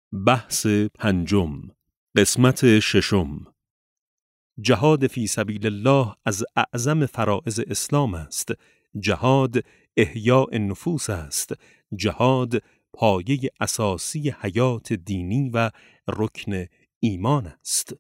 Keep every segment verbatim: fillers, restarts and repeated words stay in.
بحث پنجم، قسمت ششم. جهاد فی سبیل الله از اعظم فرائض اسلام است. جهاد احیاء نفوس است. جهاد پایه اساسی حیات دینی و رکن ایمان است.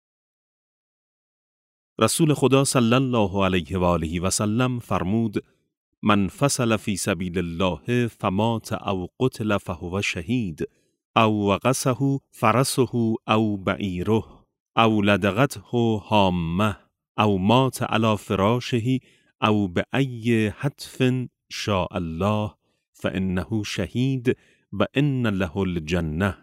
رسول خدا صلی الله علیه و آله و سلم فرمود: من فصل فی سبیل الله فمات او قتل فهو شهید، او وقصه فرسه او بعیره، او لدغته هامه، او مات علی فراشه، او بأی حتف شاء الله فانه شهید و ان له الجنه.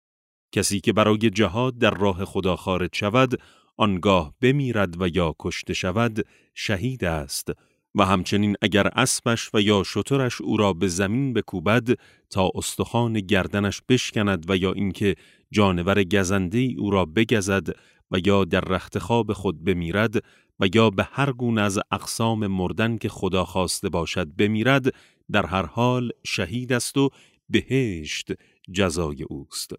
کسی که برای جهاد در راه خدا خارج شود، آنگاه بمیرد و یا کشته شود، شهید است. و همچنین اگر اسبش و یا شترش او را به زمین بکوبد تا استخوان گردنش بشکند و یا اینکه جانور گزنده او را بگزد و یا در رخت خواب خود بمیرد و یا به هر گونه از اقسام مردن که خدا خواسته باشد بمیرد، در هر حال شهید است و بهشت جزای اوست.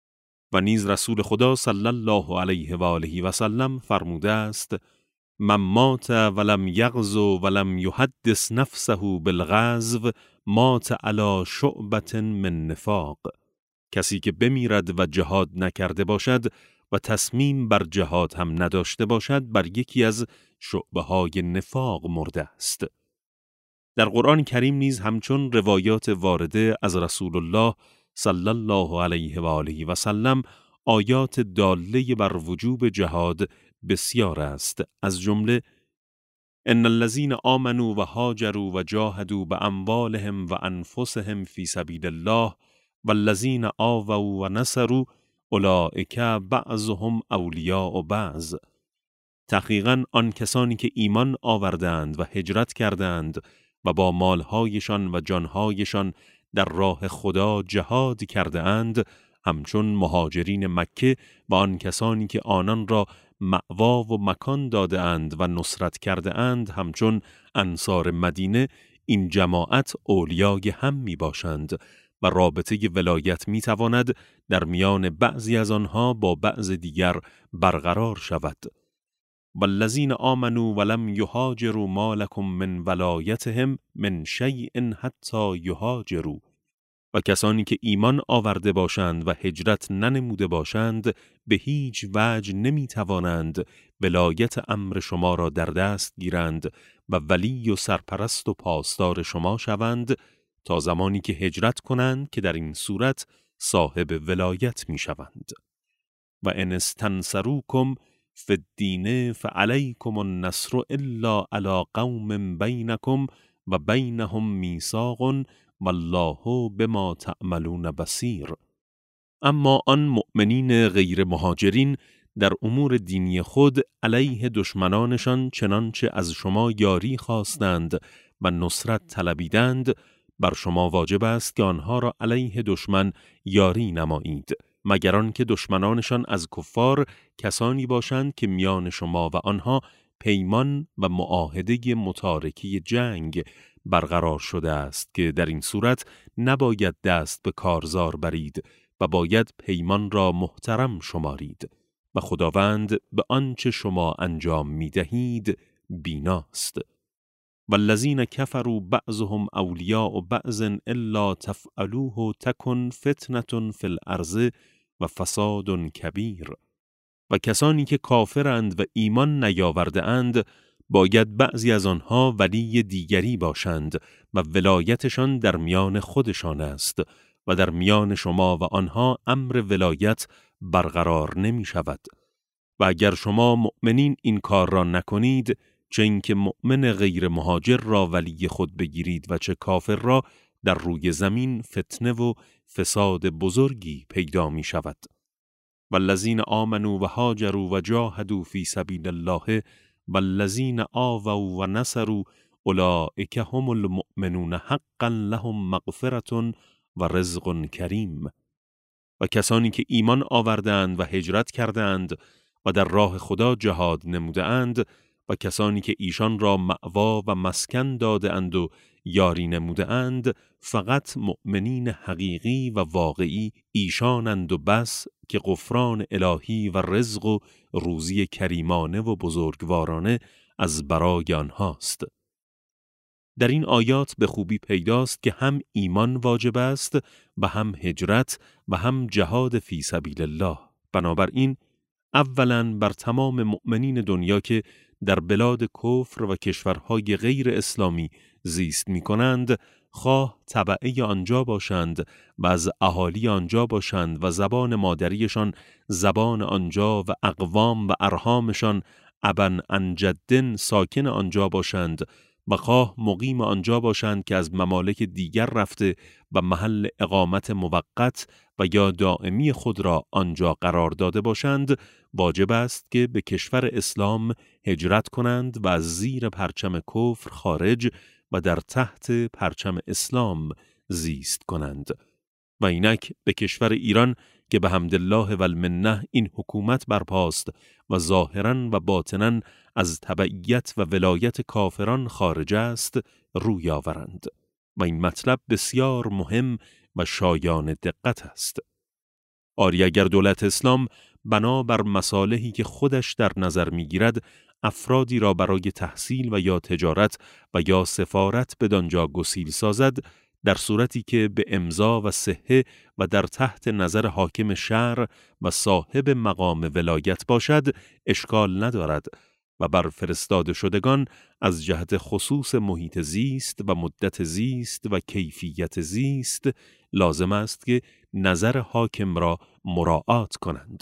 و نیز رسول خدا صلی الله علیه و آله و سلم فرموده است: من مات ولم یغزو ولم یحدث نفسه بالغزو مات علی شعبة من نفاق. کسی که بمیرد و جهاد نکرده باشد و تصمیم بر جهاد هم نداشته باشد، بر یکی از شعبه های نفاق مرده است. در قرآن کریم نیز همچون روایات وارده از رسول الله صلی الله علیه و آله و سلم آیات داله بر وجوب جهاد بسیار است. از جمله: ان الذين آمنوا و هاجروا و جاهدوا باموالهم و انفسهم فی سبیل الله والذین آووا و نصروا اولئک بعضهم اولیاء بعض. تحقیقاً آن کسانی که ایمان آوردند و هجرت کردند و با مالهایشان و جانهایشان در راه خدا جهاد کرده اند، همچون مهاجرین مکه و آن کسانی که آنان را مأوا و مکان داده اند و نصرت کرده اند، همچون انصار مدینه، این جماعت اولیای هم می باشند و رابطه ولایت می تواند در میان بعضی از آنها با بعض دیگر برقرار شود. والذین آمنوا ولم یهاجروا ما لکم من ولایتهم من شیء حتی یهاجروا. و کسانی که ایمان آورده باشند و هجرت ننموده باشند، به هیچ وجه نمی توانند ولایت امر شما را در دست گیرند و ولی و سرپرست و پاسدار شما شوند، تا زمانی که هجرت کنند که در این صورت صاحب ولایت می شوند. و ان استنصروکم فی الدین فعلیکم النصر الا علی قوم بینکم و بینهم میثاق والله بما تعملون بصیر. اما آن مؤمنین غیر مهاجرین در امور دینی خود علیه دشمنانشان چنانچه از شما یاری خواستند و نصرت طلبیدند، بر شما واجب است که آنها را علیه دشمن یاری نمایید، مگر آنکه دشمنانشان از کفار کسانی باشند که میان شما و آنها پیمان و معاهده متارکه جنگ برقرار شده است که در این صورت نباید دست به کارزار برید و باید پیمان را محترم شمارید و خداوند به آنچه شما انجام می دهید بیناست. والذین کفروا بعضهم اولیاء بعض الا تفعلوه تکن فتنة فی الارض و فساد کبیر. و کسانی که کافرند و ایمان نیاورده اند، باید بعضی از آنها ولی دیگری باشند و ولایتشان در میان خودشان است و در میان شما و آنها امر ولایت برقرار نمی شود. و اگر شما مؤمنین این کار را نکنید، چه اینکه مؤمن غیر مهاجر را ولی خود بگیرید و چه کافر را، در روی زمین فتنه و فساد بزرگی پیدا می شود. والذین آمنوا و هاجروا و جاهدوا فی سبیل الله والذین آووا و نصروا اولئک هم المؤمنون حقا لهم مغفرة و رزق کریم. و کسانی که ایمان آوردند و هجرت کردند و در راه خدا جهاد نمودند و کسانی که ایشان را مأوا و مسکن داده اند و یاری نموده اند فقط مؤمنین حقیقی و واقعی ایشانند و بس که غفران الهی و رزق و روزی کریمانه و بزرگوارانه از برای آنهاست. در این آیات به خوبی پیداست که هم ایمان واجب است و هم هجرت و هم جهاد فی سبیل الله. بنابراین اولاً بر تمام مؤمنین دنیا که در بلاد کفر و کشورهای غیر اسلامی زیست می کنند، خواه تبعه آنجا باشند و از اهالی آنجا باشند و زبان مادریشان زبان آنجا و اقوام و ارحامشان ابن عن جدن ساکن آنجا باشند و خواه مقیم آنجا باشند که از ممالک دیگر رفته و محل اقامت موقت و یا دائمی خود را آنجا قرار داده باشند، واجب است که به کشور اسلام هجرت کنند و از زیر پرچم کفر خارج و در تحت پرچم اسلام زیست کنند. و اینک به کشور ایران که به حمدالله و المنه این حکومت برپاست و ظاهراً و باطناً از تبعیت و ولایت کافران خارج است روی آورند. و این مطلب بسیار مهم و شایان دقت است. آری اگر دولت اسلام بنا بر مصالحی که خودش در نظر میگیرد افرادی را برای تحصیل و یا تجارت و یا سفارت بدانجا گسیل سازد، در صورتی که به امضا و صحه و در تحت نظر حاکم شهر و صاحب مقام ولایت باشد، اشکال ندارد و بر فرستاده شدگان از جهت خصوص محیط زیست و مدت زیست و کیفیت زیست لازم است که نظر حاکم را مراعات کنند.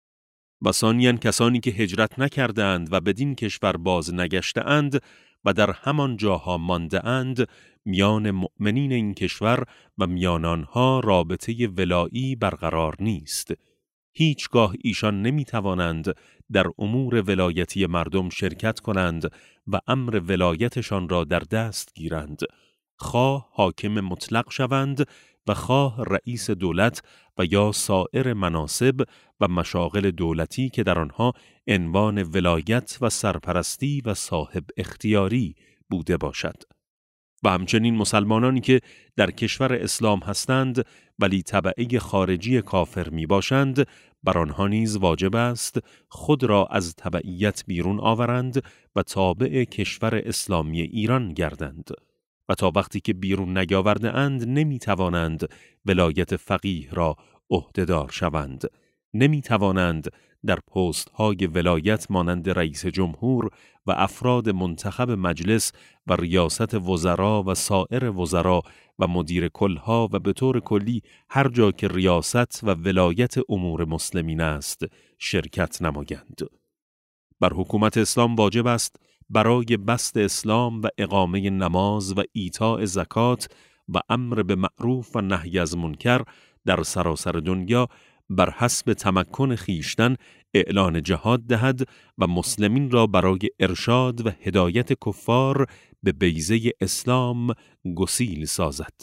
و ثانیاً کسانی که هجرت نکردند و بدین کشور باز نگشته‌اند و در همان جاها مانده اند، میان مؤمنین این کشور و میان آنها رابطه ولایی برقرار نیست. هیچگاه ایشان نمی توانند در امور ولایتی مردم شرکت کنند و امر ولایتشان را در دست گیرند، خواه حاکم مطلق شوند و خواه رئیس دولت و یا سایر مناصب و مشاغل دولتی که در آنها عنوان ولایت و سرپرستی و صاحب اختیاری بوده باشد. و همچنین مسلمانانی که در کشور اسلام هستند ولی تبعه خارجی کافر می باشند، بر آنها نیز واجب است خود را از تبعیت بیرون آورند و تابع کشور اسلامی ایران گردند. و تا وقتی که بیرون نیاورده اند نمی توانند ولایت فقیه را عهدهدار شوند، نمی توانند در پست های ولایت مانند رئیس جمهور و افراد منتخب مجلس و ریاست وزرا و سایر وزرا و مدیر کلها و به طور کلی هر جا که ریاست و ولایت امور مسلمین است شرکت نمایند. بر حکومت اسلام واجب است برای بسط اسلام و اقامه نماز و ایتاء زکات و امر به معروف و نهی از منکر در سراسر دنیا بر حسب تمکن خیشتن اعلان جهاد دهد و مسلمین را برای ارشاد و هدایت کفار به بیضه اسلام گسیل سازد.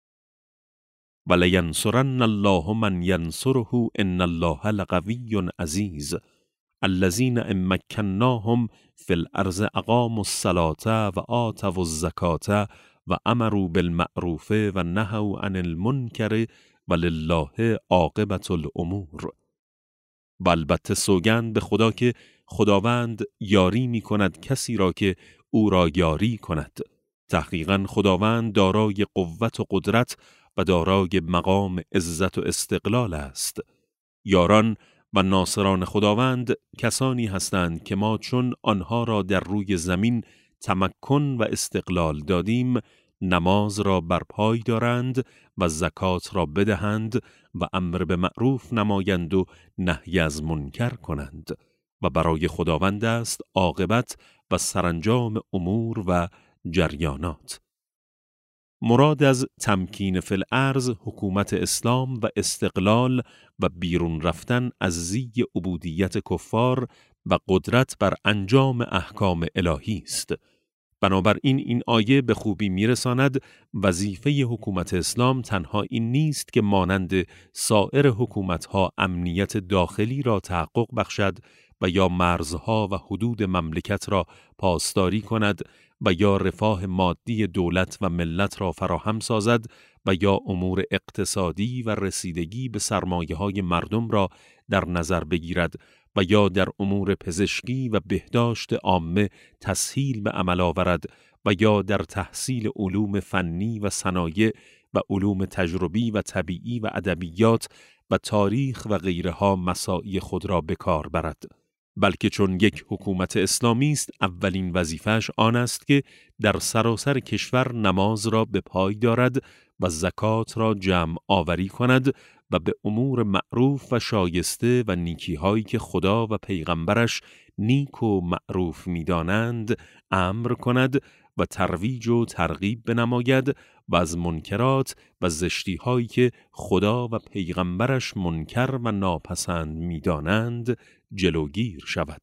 وَلَيَنْصُرَنَّ اللَّهُ مَنْ يَنْصُرُهُ إِنَّ اللَّهَ لَقَوِيٌّ عَزِيزٌ الَّذِينَ إِن مَّكَّنَّاهُمْ فِي الْأَرْضِ أَقَامُوا الصَّلَاةَ وَآتَوُا الزَّكَاةَ وَأَمَرُوا بِالْمَعْرُوفِ وَنَهَوْا عَنِ الْمُنكَرِ وَلِلَّهِ عاقبة الْأُمُورِ. و البته سوگند به خدا که خداوند یاری می کند کسی را که او را یاری کند. تحقیقاً خداوند دارای قوت و قدرت و دارای مقام عزت و استقلال است. یاران و ناصران خداوند کسانی هستند که ما چون آنها را در روی زمین تمکن و استقلال دادیم، نماز را برپای دارند و زکات را بدهند و امر به معروف نمایند و نهی از منکر کنند و برای خداوند است عاقبت و سرانجام امور و جریانات. مراد از تمکین فی الارض حکومت اسلام و استقلال و بیرون رفتن از زی عبودیت کفار و قدرت بر انجام احکام الهی است. بنابراین این آیه به خوبی میرساند وظیفه حکومت اسلام تنها این نیست که مانند سایر حکومتها امنیت داخلی را تحقق بخشد و یا مرزها و حدود مملکت را پاسداری کند و یا رفاه مادی دولت و ملت را فراهم سازد و یا امور اقتصادی و رسیدگی به سرمایه‌های مردم را در نظر بگیرد و یا در امور پزشکی و بهداشت عامه تسهیل به عمل آورد و یا در تحصیل علوم فنی و صنایع و علوم تجربی و طبیعی و ادبیات و تاریخ و غیرها مساعی خود را به کار برد. بلکه چون یک حکومت اسلامی است، اولین وظیفه‌اش آن است که در سراسر کشور نماز را به پای دارد و زکات را جمع آوری کند و به امور معروف و شایسته و نیکی‌هایی که خدا و پیغمبرش نیک و معروف می‌دانند امر کند و ترویج و ترغیب بنماید و از منکرات و زشتی‌هایی که خدا و پیغمبرش منکر و ناپسند می‌دانند جلوگیر شود.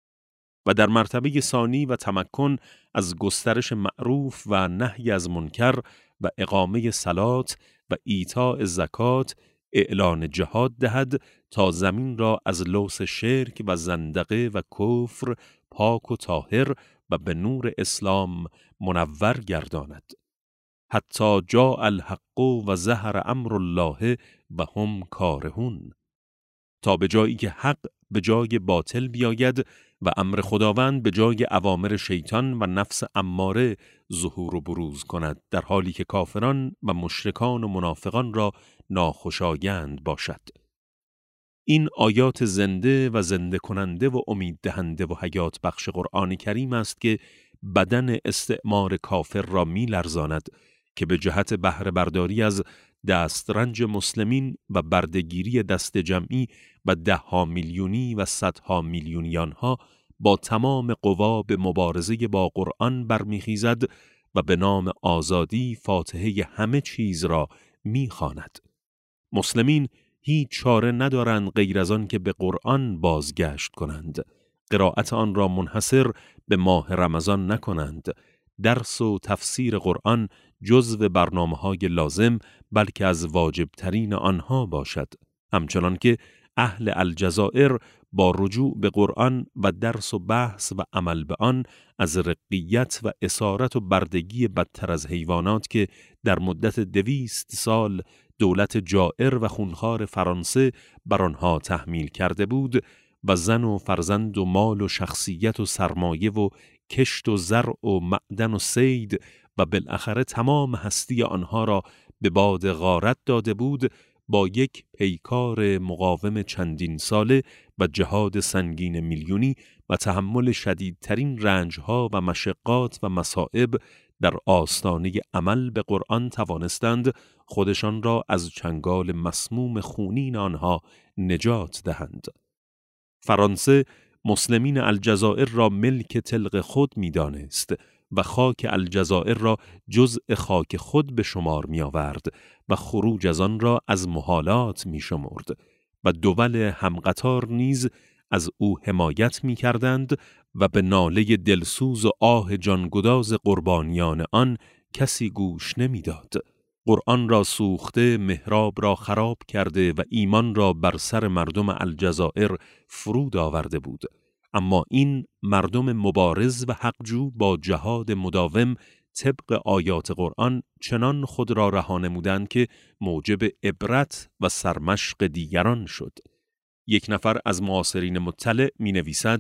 و در مرتبه ثانی و تمکن از گسترش معروف و نهی از منکر و اقامه صلات و ایتاء زکات اعلان جهاد دهد تا زمین را از لوث شرک و زندقه و کفر پاک و طاهر و به نور اسلام منور گرداند. حتی جاء الحق و ظهر امر الله و هم کارهون، تا به جایی که حق به جای باطل بیاید و امر خداوند به جای اوامر شیطان و نفس اماره ظهور و بروز کند، در حالی که کافران و مشرکان و منافقان را ناخوشایند باشد. این آیات زنده و زنده کننده و امید دهنده و حیات بخش قرآن کریم است که بدن استعمار کافر را می لرزاند که به جهت بهره برداری از دسترنج مسلمین و بردگیری دست جمعی و ده ها میلیونی و صدها میلیونی آنها با تمام قوا به مبارزه با قرآن برمیخیزد و به نام آزادی فاتحه همه چیز را میخواند. مسلمین هیچ چاره ندارند غیر از آن که به قرآن بازگشت کنند، قرائت آن را منحصر به ماه رمضان نکنند، درس و تفسیر قرآن جزو برنامه‌های لازم بلکه از واجبترین آنها باشد، همچنان که اهل الجزائر با رجوع به قرآن و درس و بحث و عمل به آن از رقیت و اسارت و بردگی بدتر از حیوانات که در مدت دویست سال دولت جائر و خونخوار فرانسه بر آنها تحمیل کرده بود و زن و فرزند و مال و شخصیت و سرمایه و کشت و زرع و معدن و صید و بالاخره تمام هستی آنها را به باد غارت داده بود، با یک پیکار مقاوم چندین ساله و جهاد سنگین میلیونی و تحمل شدیدترین رنجها و مشقات و مصائب در آستانه عمل به قرآن توانستند خودشان را از چنگال مسموم خونین آنها نجات دهند. فرانسه مسلمین الجزائر را ملک طلق خود می دانست و خاک الجزائر را جزء خاک خود به شمار می آورد و خروج از آن را از محالات می شمرد و دول همقطار نیز از او حمایت می کردند و به ناله دلسوز و آه جانگداز قربانیان آن کسی گوش نمی داد. قرآن را سوخته، محراب را خراب کرده و ایمان را بر سر مردم الجزائر فرود آورده بود. اما این مردم مبارز و حقجو با جهاد مداوم طبق آیات قرآن چنان خود را رها نمودند که موجب عبرت و سرمشق دیگران شد. یک نفر از معاصرین مطلع می نویسد: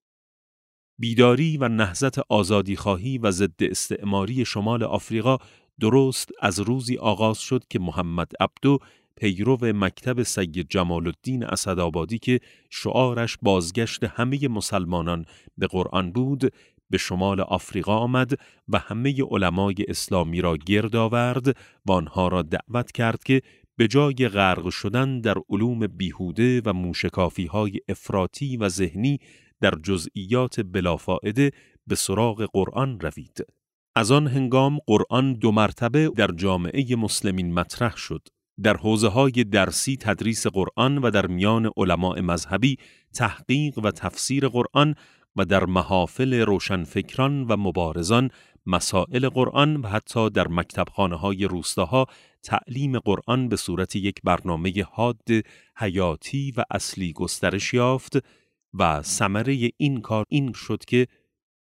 بیداری و نهضت آزادیخواهی و ضد استعماری شمال آفریقا درست از روزی آغاز شد که محمد عبدو، پیرو مکتب سید جمال الدین اسدآبادی که شعارش بازگشت همه مسلمانان به قرآن بود، به شمال آفریقا آمد و همه علمای اسلامی را گرد آورد و آنها را دعوت کرد که به جای غرق شدن در علوم بیهوده و موشکافی‌های افراطی و ذهنی در جزئیات بلافائده به سراغ قرآن روید. از آن هنگام قرآن دو مرتبه در جامعه مسلمین مطرح شد. در حوزه‌های درسی تدریس قرآن و در میان علماء مذهبی تحقیق و تفسیر قرآن و در محافل روشنفکران و مبارزان مسائل قرآن و حتی در مکتبخانه‌های روستاها تعلیم قرآن به صورت یک برنامه حاد حیاتی و اصلی گسترش یافت و ثمره این کار این شد که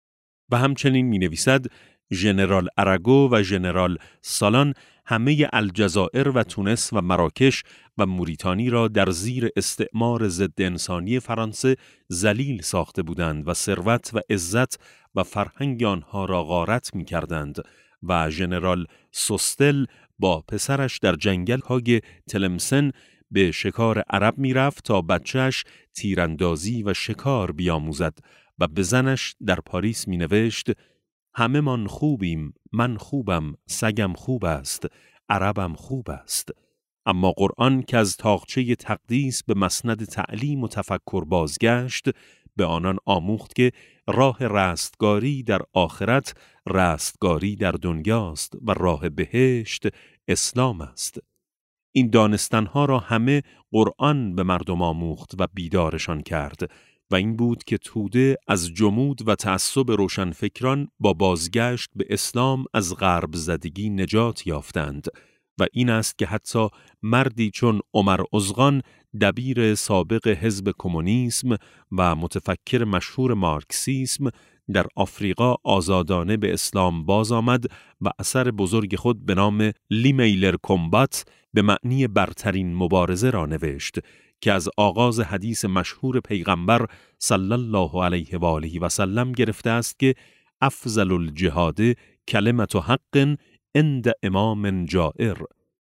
و همچنین می نویسد ژنرال اراگو و ژنرال سالان همه الجزائر و تونس و مراکش و موریتانی را در زیر استعمار ضد انسانی فرانسه ذلیل ساخته بودند و ثروت و عزت و فرهنگ آنها را غارت می کردند و ژنرال سوستل با پسرش در جنگل های تلمسن به شکار عرب می رفت تا بچهش تیراندازی و شکار بیاموزد و به زنش در پاریس می نوشت همه من خوبیم، من خوبم، سگم خوب است، عربم خوب است. اما قرآن که از طاقچه تقدیس به مسند تعلیم و تفکر بازگشت، به آنان آموخت که راه رستگاری در آخرت رستگاری در دنیاست و راه بهشت اسلام است. این دانستنها را همه قرآن به مردم آموخت و بیدارشان کرد و این بود که توده از جمود و تعصب روشنفکران با بازگشت به اسلام از غرب زدگی نجات یافتند و این است که حتی مردی چون عمر ازغان دبیر سابق حزب کمونیسم و متفکر مشهور مارکسیسم در آفریقا آزادانه به اسلام باز آمد و اثر بزرگ خود به نام لیمیلر کمبات به معنی برترین مبارزه را نوشت که از آغاز حدیث مشهور پیغمبر صلی الله علیه و آله و سلم گرفته است که افضل الجهاد کلمت حق عند امام جائر.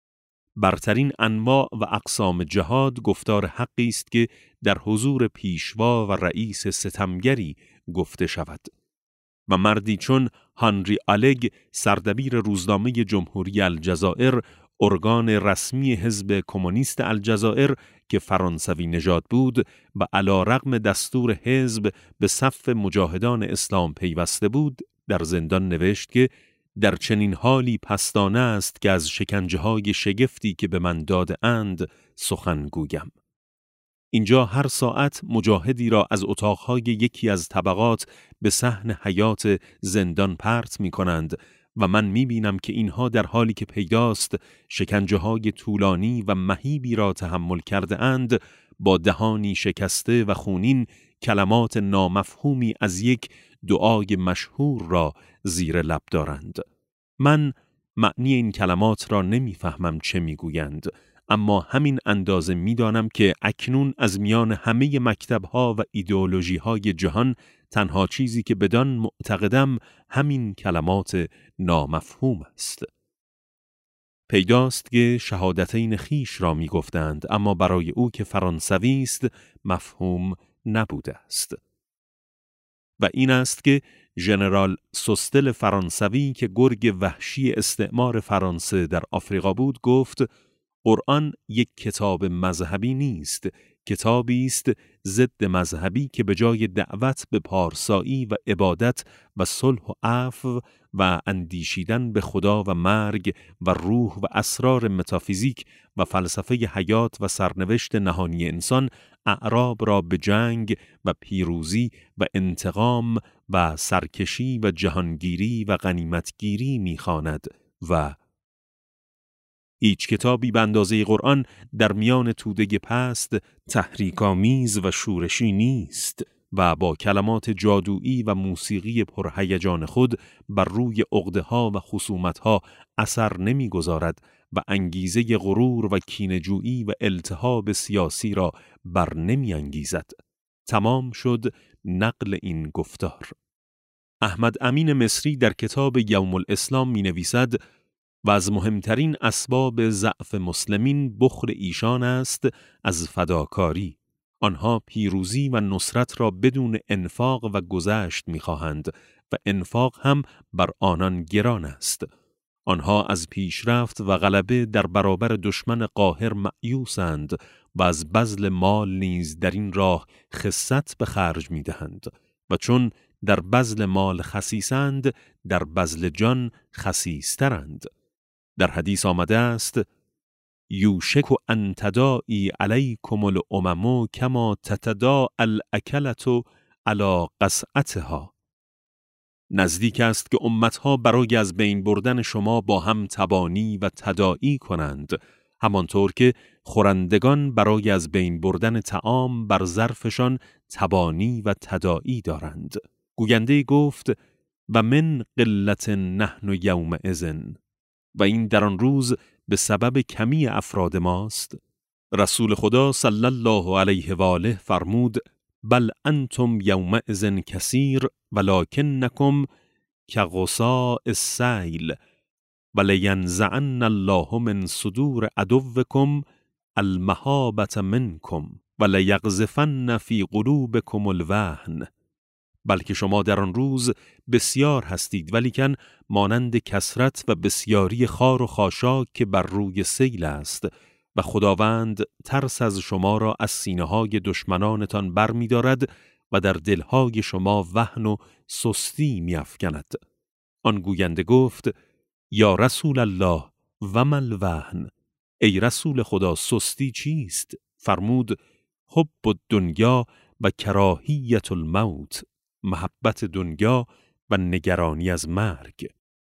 برترین انواع و اقسام جهاد گفتار حقی است که در حضور پیشوا و رئیس ستمگری گفته شود. و مردی چون هانری آلگ سردبیر روزنامه جمهوری الجزائر، ارگان رسمی حزب کمونیست الجزائر که فرانسوی نژاد بود و علیرغم دستور حزب به صف مجاهدان اسلام پیوسته بود، در زندان نوشت که در چنین حالی پستانه است که از شکنجه‌های شگفتی که به من داده اند سخن گویم. اینجا هر ساعت مجاهدی را از اتاقهای یکی از طبقات به صحن حیات زندان پرت می کنند و من می بینم که اینها در حالی که پیداست شکنجه‌های طولانی و مهیبی را تحمل کرده اند، با دهانی شکسته و خونین کلمات نامفهومی از یک دعای مشهور را زیر لب دارند. من معنی این کلمات را نمیفهمم چه میگویند، اما همین اندازه میدانم که اکنون از میان همه مکتب‌ها و ایدئولوژی‌های جهان تنها چیزی که بدان معتقدم همین کلمات نامفهوم است. پیداست که شهادتین خیش را میگفتند، اما برای او که فرانسوی است مفهوم نبوده است. و این است که ژنرال سوستل فرانسوی که گرگ وحشی استعمار فرانسه در آفریقا بود گفت قرآن یک کتاب مذهبی نیست، کتابی است ضد مذهبی که به جای دعوت به پارسایی و عبادت و صلح و عفو و اندیشیدن به خدا و مرگ و روح و اسرار متافیزیک و فلسفه حیات و سرنوشت نهانی انسان، اعراب را به جنگ و پیروزی و انتقام و سرکشی و جهانگیری و غنیمتگیری می‌خواند و هیچ کتابی به اندازه قرآن در میان توده پست تحریک‌آمیز و شورشی نیست و با کلمات جادویی و موسیقی پرهیجان خود بر روی عقده‌ها و خصومت‌ها اثر نمی‌گذارد و انگیزه غرور و کینه‌جویی و التهاب سیاسی را بر نمی‌انگیزد. تمام شد نقل این گفتار. احمد امین مصری در کتاب یوم الاسلام می‌نویسد و از مهمترین اسباب ضعف مسلمین بخل ایشان است از فداکاری. آنها پیروزی و نصرت را بدون انفاق و گذشت می‌خواهند و انفاق هم بر آنان گران است. آنها از پیشرفت و غلبه در برابر دشمن قاهر مأیوسند و از بذل مال نیز در این راه خست به خرج می‌دهند و چون در بذل مال خسیسند، در بذل جان خسیسترند. در حدیث آمده است یوشک ان تداعی علیکم الامم کما تتداعی الاکلة علی قصعتها. نزدیک است که امتها برای از بین بردن شما با هم تبانی و تداعی کنند، همانطور که خورندگان برای از بین بردن طعام بر ظرفشان تبانی و تداعی دارند. گوینده گفت و من قلت نحن یومئذ، و این در آن روز به سبب کمی افراد ماست. رسول خدا صلی الله علیه و آله فرمود بل انتم یومئذ کثیر ولکنکم کغصاء السیل ولینزعن الله من صدور عدوکم المهابة منکم ولیقذفن فی قلوبکم الوهن. بلکه شما در آن روز بسیار هستید، ولیکن مانند کثرت و بسیاری خار و خاشاک که بر روی سیل است، و خداوند ترس از شما را از سینه‌های دشمنانتان بر می دارد و در دلهای شما وهن و سستی می افکند. آن گوینده گفت یا رسول الله و ما الوهن، ای رسول خدا سستی چیست؟ فرمود حب الدنیا و کراهیت الموت، محبت دنیا و نگرانی از مرگ.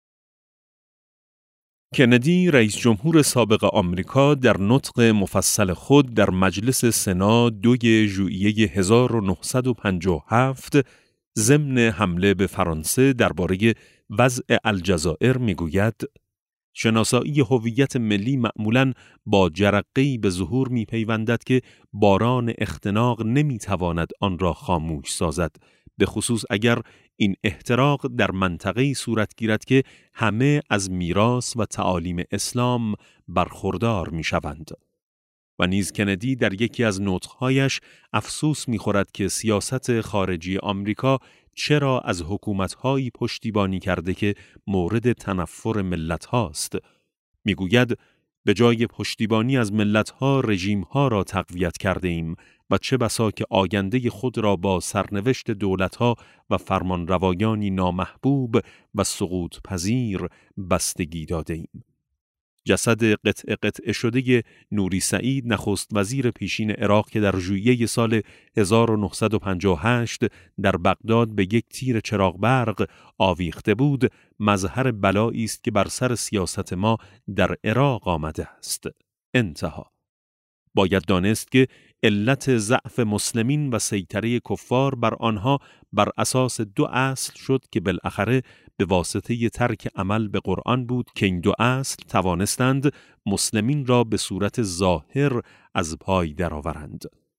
کندی رئیس جمهور سابق آمریکا در نطق مفصل خود در مجلس سنا دوی ژوئیه هزار و نهصد و پنجاه و هفت ضمن حمله به فرانسه درباره وضع الجزایر میگوید شناسایی هویت ملی معمولاً با جرقه‌ای به ظهور میپیوندد که باران اختناق نمیتواند آن را خاموش سازد، به خصوص اگر این احتراق در منطقه‌ای صورت گیرد که همه از میراث و تعالیم اسلام برخوردار میشوند. و نیز کندی در یکی از نطق‌هایش افسوس می‌خورد که سیاست خارجی آمریکا چرا از حکومت‌هایی پشتیبانی کرده که مورد تنفر ملت‌هاست. می‌گوید به جای پشتیبانی از ملت‌ها رژیم‌ها را تقویت کرده ایم و چه بسا که آینده خود را با سرنوشت دولت‌ها و فرمانروایانی نامحبوب و سقوط پذیر بستگی داده ایم. جسد قطع قطع شده نوری سعید نخست وزیر پیشین عراق که در ژوئیه سال هزار و نهصد و پنجاه و هشت در بغداد به یک تیر چراغ برق آویخته بود، مظهر بلایی است که بر سر سیاست ما در عراق آمده است. انتها. باید دانست که علت ضعف مسلمین و سیطره کفار بر آنها بر اساس دو اصل شد که بالاخره به واسطه ترک عمل به قرآن بود که این دو اصل توانستند مسلمین را به صورت ظاهر از پای درآورند.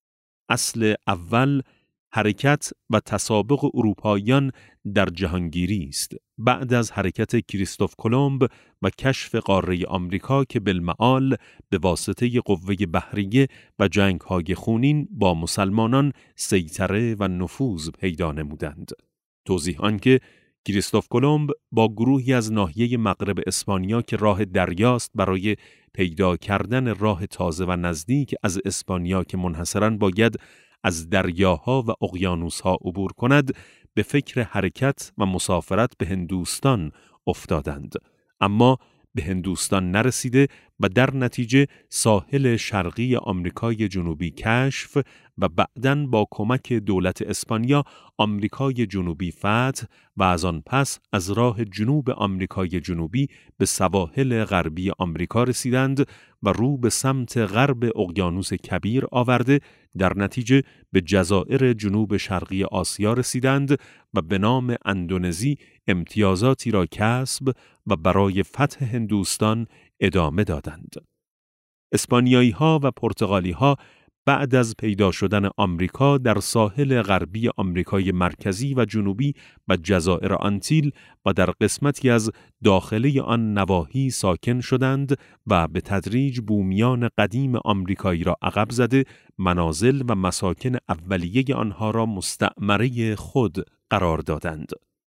اصل اول حرکت و تسابق اروپاییان در جهانگیری است، بعد از حرکت کریستوف کلمب و کشف قاره آمریکا که بالمعال به واسطه قوه بحریه و جنگ‌های خونین با مسلمانان سیطره و نفوذ پیدا نمودند. توضیح آن که کریستوف کلمب با گروهی از ناحیه مغرب اسپانیا که راه دریاست برای پیدا کردن راه تازه و نزدیک از اسپانیا که منحصراً باید از دریاها و اقیانوسها عبور کند، به فکر حرکت و مسافرت به هندوستان افتادند، اما به هندوستان نرسیده و در نتیجه ساحل شرقی آمریکای جنوبی کشف و بعداً با کمک دولت اسپانیا آمریکای جنوبی فتح و از آن پس از راه جنوب آمریکای جنوبی به سواحل غربی آمریکا رسیدند و رو به سمت غرب اقیانوس کبیر آورده در نتیجه به جزایر جنوب شرقی آسیا رسیدند و به نام اندونزی امتیازاتی را کسب و برای فتح هندوستان ادامه دادند. اسپانیایی ها و پرتغالی ها بعد از پیدا شدن آمریکا در ساحل غربی آمریکای مرکزی و جنوبی و جزایر آنتیل و در قسمتی از داخله آن نواحی ساکن شدند و به تدریج بومیان قدیم آمریکایی را عقب زده منازل و مساکن اولیه آنها را مستعمره خود قرار دادند.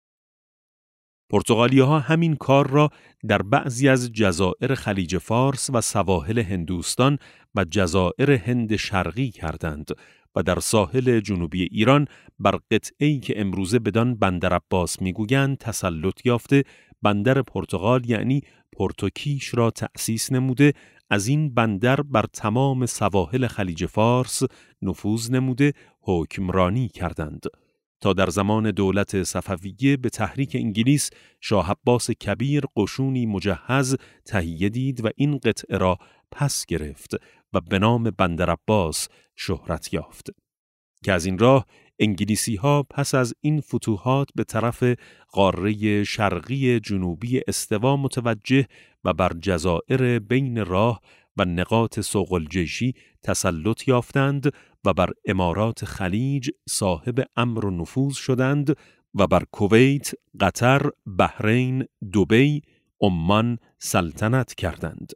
پرتغالی ها همین کار را در بعضی از جزایر خلیج فارس و سواحل هندوستان و جزایر هند شرقی کردند و در ساحل جنوبی ایران بر قطعه‌ای که امروزه بدان بندر عباس میگویند تسلط یافته بندر پرتغال یعنی پورتوکیش را تأسیس نموده، از این بندر بر تمام سواحل خلیج فارس نفوذ نموده حکمرانی کردند تا در زمان دولت صفویه به تحریک انگلیس شاه عباس کبیر قشونی مجهز تهیه دید و این قطعه را پس گرفت و به نام بندر عباس شهرت یافت که از این راه انگلیسی‌ها پس از این فتوحات به طرف قاره شرقی جنوبی استوا متوجه و بر جزایر بین راه و نقاط سوق‌الجیشی تسلط یافتند و بر امارات خلیج صاحب امر و نفوذ شدند و بر کویت، قطر، بحرین، دبی، عمان سلطنت کردند.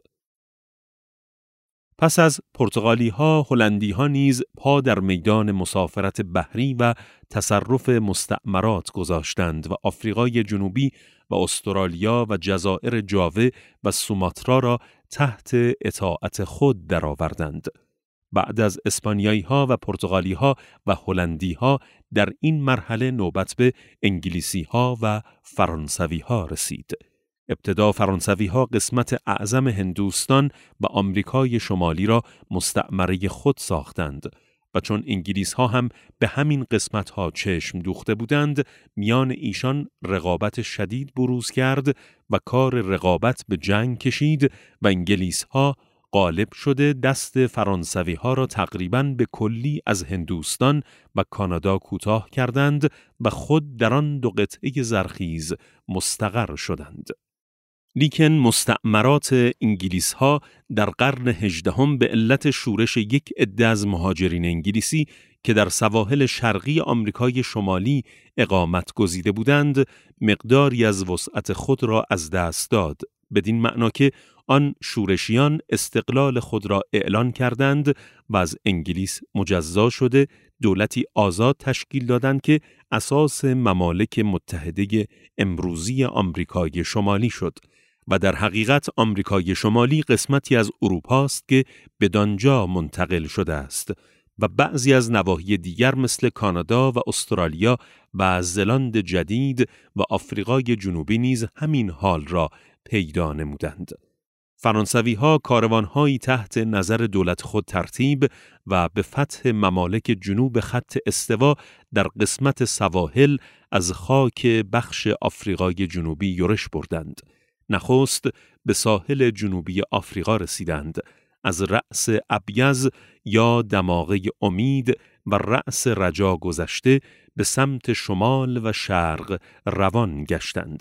پس از پرتغالی‌ها، هلندی‌ها نیز پا در میدان مسافرت بحری و تصرف مستعمرات گذاشتند و آفریقای جنوبی و استرالیا و جزایر جاوه و سوماترا را تحت اطاعت خود درآوردند. بعد از اسپانیایی‌ها و پرتغالی‌ها و هلندی‌ها در این مرحله نوبت به انگلیسی‌ها و فرانسوی‌ها رسید. ابتدا فرانسوی‌ها قسمت اعظم هندوستان و آمریکای شمالی را مستعمره خود ساختند و چون انگلیس‌ها هم به همین قسمت‌ها چشم دوخته بودند، میان ایشان رقابت شدید بروز کرد و کار رقابت به جنگ کشید و انگلیس‌ها غالب شده دست فرانسوی‌ها را تقریباً به کلی از هندوستان و کانادا کوتاه کردند و خود در آن دو قطعه زرخیز مستقر شدند. لیکن مستعمرات انگلیس‌ها در قرن هجدهم به علت شورش یک عده از مهاجرین انگلیسی که در سواحل شرقی آمریکای شمالی اقامت گزیده بودند، مقداری از وسعت خود را از دست داد، بدین معنا که آن شورشیان استقلال خود را اعلان کردند و از انگلیس مجزا شده دولتی آزاد تشکیل دادند که اساس ممالک متحده امروزی آمریکای شمالی شد و در حقیقت آمریکای شمالی قسمتی از اروپا است که بدانجا منتقل شده است و بعضی از نواحی دیگر مثل کانادا و استرالیا و زلاند جدید و آفریقای جنوبی نیز همین حال را پیدا نمودند. فرانسوی‌ها کاروان‌هایی تحت نظر دولت خود ترتیب و به فتح ممالک جنوب خط استوا در قسمت سواحل از خاک بخش آفریقای جنوبی یورش بردند. نخست به ساحل جنوبی آفریقا رسیدند، از رأس ابیض یا دماغه امید و رأس رجا گذشته به سمت شمال و شرق روان گشتند.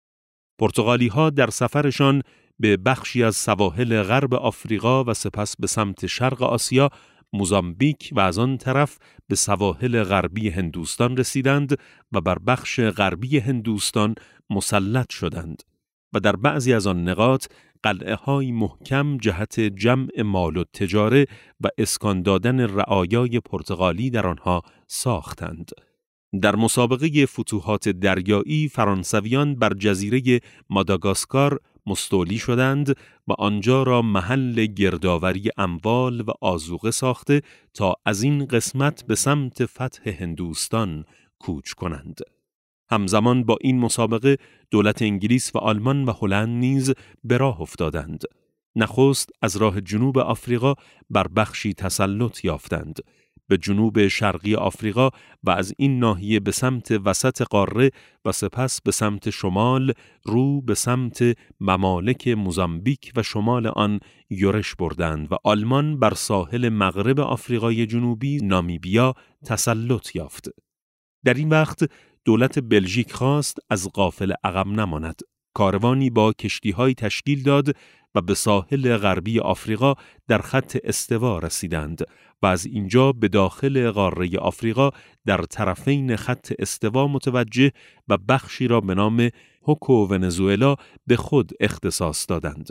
پرتغالی‌ها در سفرشان به بخشی از سواحل غرب آفریقا و سپس به سمت شرق آسیا، موزامبیک و از آن طرف به سواحل غربی هندوستان رسیدند و بر بخش غربی هندوستان مسلط شدند و در بعضی از آن نقاط قلعه‌های محکم جهت جمع مال و تجاره و اسکان دادن رعایای پرتغالی در آنها ساختند. در مسابقه فتوحات دریایی فرانسویان بر جزیره ماداگاسکار مستولی شدند و آنجا را محل گردآوری اموال و آذوقه ساخته تا از این قسمت به سمت فتح هندوستان کوچ کنند. همزمان با این مسابقه دولت انگلیس و آلمان و هلند نیز به راه افتادند. نخست از راه جنوب آفریقا بر بخشی تسلط یافتند، به جنوب شرقی آفریقا و از این ناحیه به سمت وسط قاره و سپس به سمت شمال رو به سمت ممالک موزامبیک و شمال آن یورش بردند و آلمان بر ساحل مغرب آفریقای جنوبی نامیبیا تسلط یافت. در این وقت دولت بلژیک خواست از قافله عقب نماند. کاروانی با کشتی‌های تشکیل داد و به ساحل غربی آفریقا در خط استوا رسیدند و از اینجا به داخل قاره آفریقا در طرفین خط استوا متوجه و بخشی را به نام هوکو ونزوئلا به خود اختصاص دادند.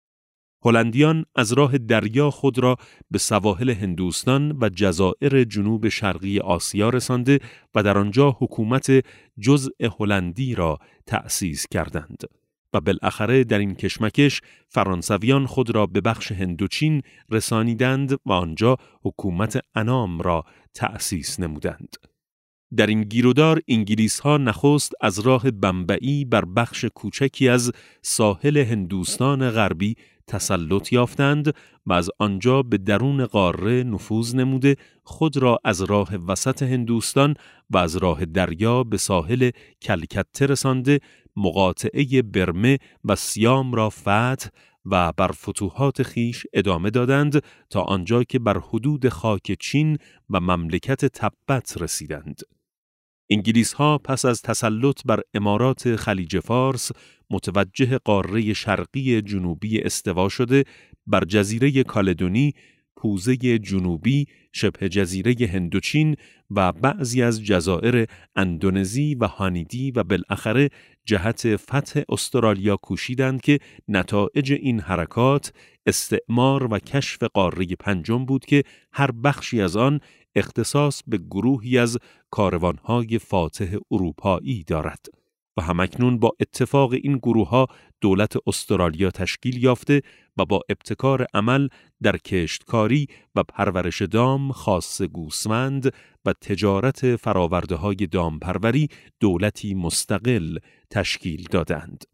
هلندیان از راه دریا خود را به سواحل هندوستان و جزایر جنوب شرقی آسیا رسانده و در آنجا حکومت جزء هلندی را تأسیس کردند و بالاخره در این کشمکش فرانسویان خود را به بخش هندوچین رسانیدند و آنجا حکومت انام را تأسیس نمودند. در این گیرودار انگلیس‌ها نخست از راه بمبئی بر بخش کوچکی از ساحل هندوستان غربی تسلط یافتند و از آنجا به درون قاره نفوذ نموده خود را از راه وسط هندوستان و از راه دریا به ساحل کلکته رسانده مقاطعه برمه و سیام را فتح و بر فتوحات خیش ادامه دادند تا آنجا که بر حدود خاک چین و مملکت تبت رسیدند. انگلیس ها پس از تسلط بر امارات خلیج فارس متوجه قاره شرقی جنوبی استوا شده بر جزیره کالدونی، پوزه جنوبی، شبه جزیره هندوچین و بعضی از جزایر اندونزی و هانیدی و بالاخره جهت فتح استرالیا کوشیدند که نتایج این حرکات استعمار و کشف قاره پنجم بود که هر بخشی از آن اختصاص به گروهی از کاروانهای فاتح اروپایی دارد و همکنون با اتفاق این گروه‌ها دولت استرالیا تشکیل یافته و با ابتکار عمل در کشتکاری و پرورش دام خاص گوسفند و تجارت فرآورده‌های دامپروری دولتی مستقل تشکیل دادند.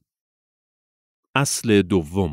اصل دوم،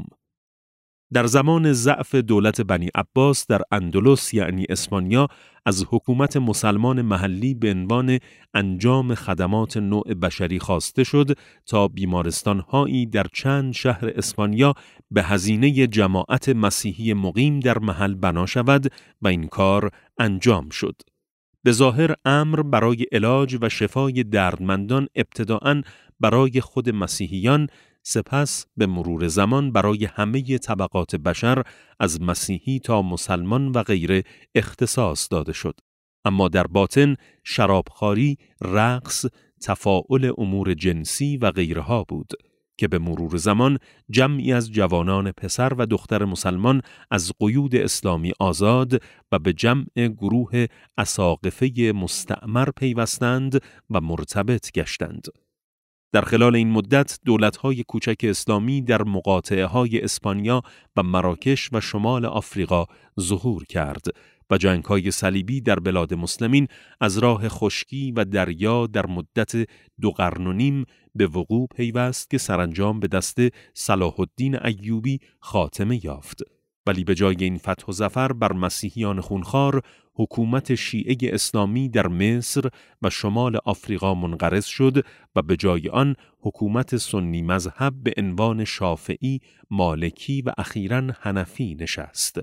در زمان ضعف دولت بنی عباس در اندلس یعنی اسپانیا از حکومت مسلمان محلی به عنوان انجام خدمات نوع بشری خواسته شد تا بیمارستان‌هایی در چند شهر اسپانیا به هزینه جماعت مسیحی مقیم در محل بنا شود و این کار انجام شد. به ظاهر امر برای علاج و شفای دردمندان ابتداءً برای خود مسیحیان، سپس به مرور زمان برای همه طبقات بشر از مسیحی تا مسلمان و غیره اختصاص داده شد. اما در باطن شرابخواری، رقص، تفاعل امور جنسی و غیرها بود که به مرور زمان جمعی از جوانان پسر و دختر مسلمان از قیود اسلامی آزاد و به جمع گروه اساقفه مستعمر پیوستند و مرتبط گشتند. در خلال این مدت دولت‌های کوچک اسلامی در مقاطعه‌های اسپانیا و مراکش و شمال آفریقا ظهور کرد و جنگ‌های صلیبی در بلاد مسلمین از راه خشکی و دریا در مدت دو قرن و نیم به وقوع پیوست که سرانجام به دست صلاح الدین ایوبی خاتمه یافت. ولی به جای این فتح و ظفر بر مسیحیان خونخوار، حکومت شیعه اسلامی در مصر و شمال آفریقا منقرض شد و به جای آن حکومت سنی مذهب به عنوان شافعی، مالکی و اخیراً حنفی نشست.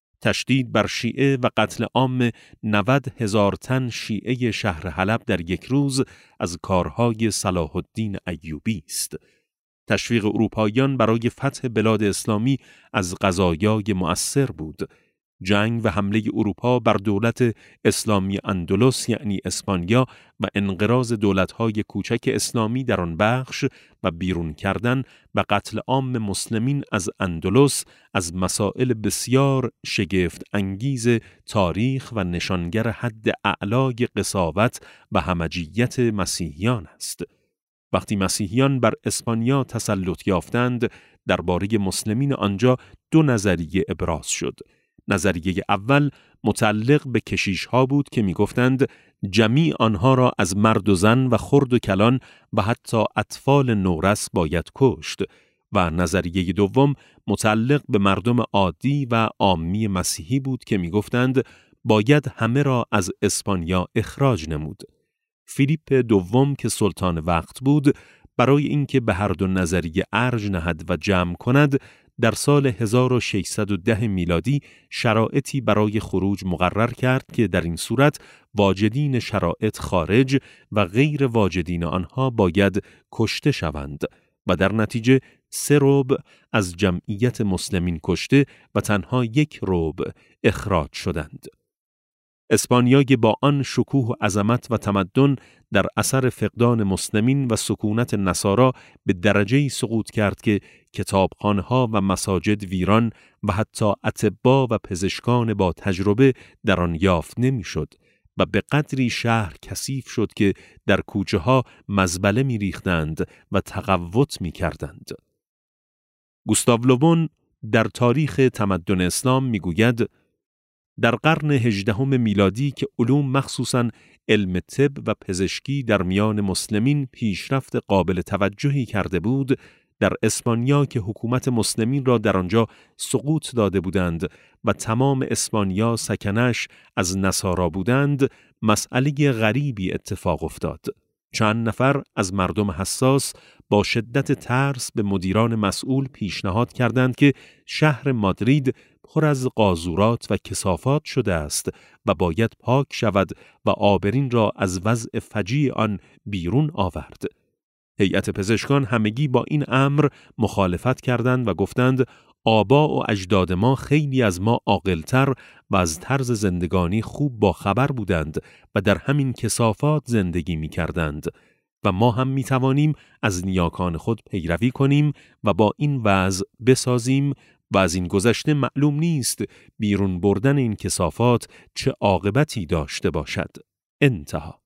تشدید بر شیعه و قتل عام نود هزار تن شیعه شهر حلب در یک روز از کارهای صلاح الدین ایوبی است. تشویق اروپاییان برای فتح بلاد اسلامی از قضایای مؤثر بود. جنگ و حمله اروپا بر دولت اسلامی اندلس یعنی اسپانیا و انقراض دولت‌های کوچک اسلامی در آن بخش و بیرون کردن و قتل عام مسلمین از اندلس از مسائل بسیار شگفت انگیز تاریخ و نشانگر حد اعلای قساوت و همجیت مسیحیان است. وقتی مسیحیان بر اسپانیا تسلط یافتند، درباره مسلمین آنجا دو نظریه ابراز شد. نظریه اول متعلق به کشیش‌ها بود که می‌گفتند جمیع آنها را از مرد و زن و خرد و کلان و حتی اطفال نورس باید کشت، و نظریه دوم متعلق به مردم عادی و عامی مسیحی بود که می‌گفتند باید همه را از اسپانیا اخراج نمود. فیلیپ دوم که سلطان وقت بود، برای اینکه به هر دو نظریه ارج نهد و جمع کند، در سال هزار و ششصد و ده میلادی شرایطی برای خروج مقرر کرد که در این صورت واجدین شرایط خارج و غیر واجدین آنها باید کشته شوند و در نتیجه سه ربع از جمعیت مسلمین کشته و تنها یک ربع اخراج شدند. اسپانیای با آن شکوه و عظمت و تمدن در اثر فقدان مسلمین و سکونت نصارا به درجه‌ای سقوط کرد که کتابخانه‌ها و مساجد ویران و حتی اطباء و پزشکان با تجربه در آن یافت نمی‌شد و به قدری شهر کثیف شد که در کوچه‌ها مزبله می‌ریختند و تقوت می‌کردند. گوستاو لوبون در تاریخ تمدن اسلام می‌گوید در قرن هجدهم میلادی که علوم مخصوصاً علم طب و پزشکی در میان مسلمین پیشرفت قابل توجهی کرده بود، در اسپانیا که حکومت مسلمین را در آنجا سقوط داده بودند و تمام اسپانیا سکنش از نصارا بودند، مسئله غریبی اتفاق افتاد. چند نفر از مردم حساس با شدت ترس به مدیران مسئول پیشنهاد کردند که شهر مادرید پر از قاذورات و کثافات شده است و باید پاک شود و آبرین را از وضع فجیع آن بیرون آورد. هیئت پزشکان همگی با این امر مخالفت کردند و گفتند آبا و اجداد ما خیلی از ما عاقل‌تر و از طرز زندگانی خوب با خبر بودند و در همین کثافات زندگی می کردند و ما هم می توانیم از نیاکان خود پیروی کنیم و با این وضع بسازیم و از این گذشته معلوم نیست بیرون بردن این کثافات چه عاقبتی داشته باشد. انتها.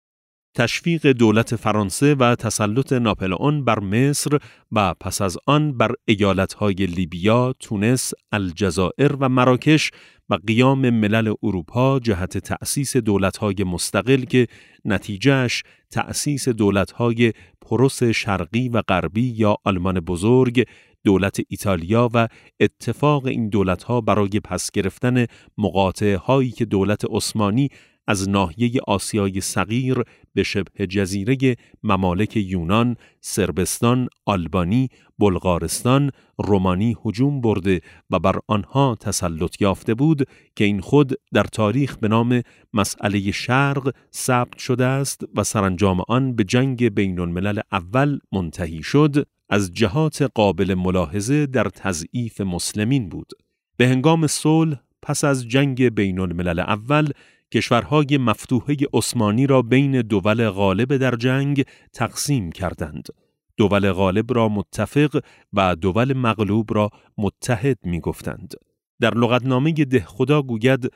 تشویق دولت فرانسه و تسلط ناپلئون بر مصر و پس از آن بر ایالت‌های لیبیا، تونس، الجزائر و مراکش و قیام ملل اروپا جهت تأسیس دولت‌های مستقل که نتیجهش تأسیس دولت‌های پروس شرقی و غربی یا آلمان بزرگ، دولت ایتالیا و اتفاق این دولت‌ها برای پس گرفتن مقاطعه‌هایی که دولت عثمانی از ناحیه آسیای صغیر به شبه جزیره ممالک یونان، صربستان، آلبانی، بلغارستان، رومانی هجوم برده و بر آنها تسلط یافته بود که این خود در تاریخ به نام مسئله شرق ثبت شده است و سرانجام آن به جنگ بین الملل اول منتهی شد، از جهات قابل ملاحظه در تضعیف مسلمین بود. به هنگام صلح پس از جنگ بین الملل اول کشورهای مفتوحه عثمانی را بین دول غالب در جنگ تقسیم کردند. دول غالب را متفق و دول مغلوب را متحد می گفتند. در لغتنامه دهخدا گوید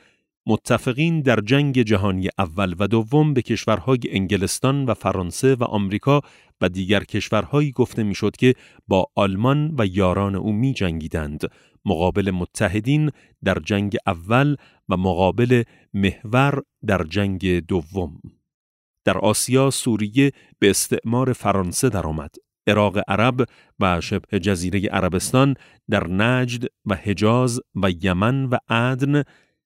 متفقین در جنگ جهانی اول و دوم به کشورهای انگلستان و فرانسه و آمریکا و دیگر کشورهایی گفته میشد که با آلمان و یاران او می جنگیدند، مقابل متحدین در جنگ اول و مقابل محور در جنگ دوم. در آسیا سوریه به استعمار فرانسه درآمد. عراق عرب و شبه جزیره عربستان در نجد و حجاز و یمن و عدن،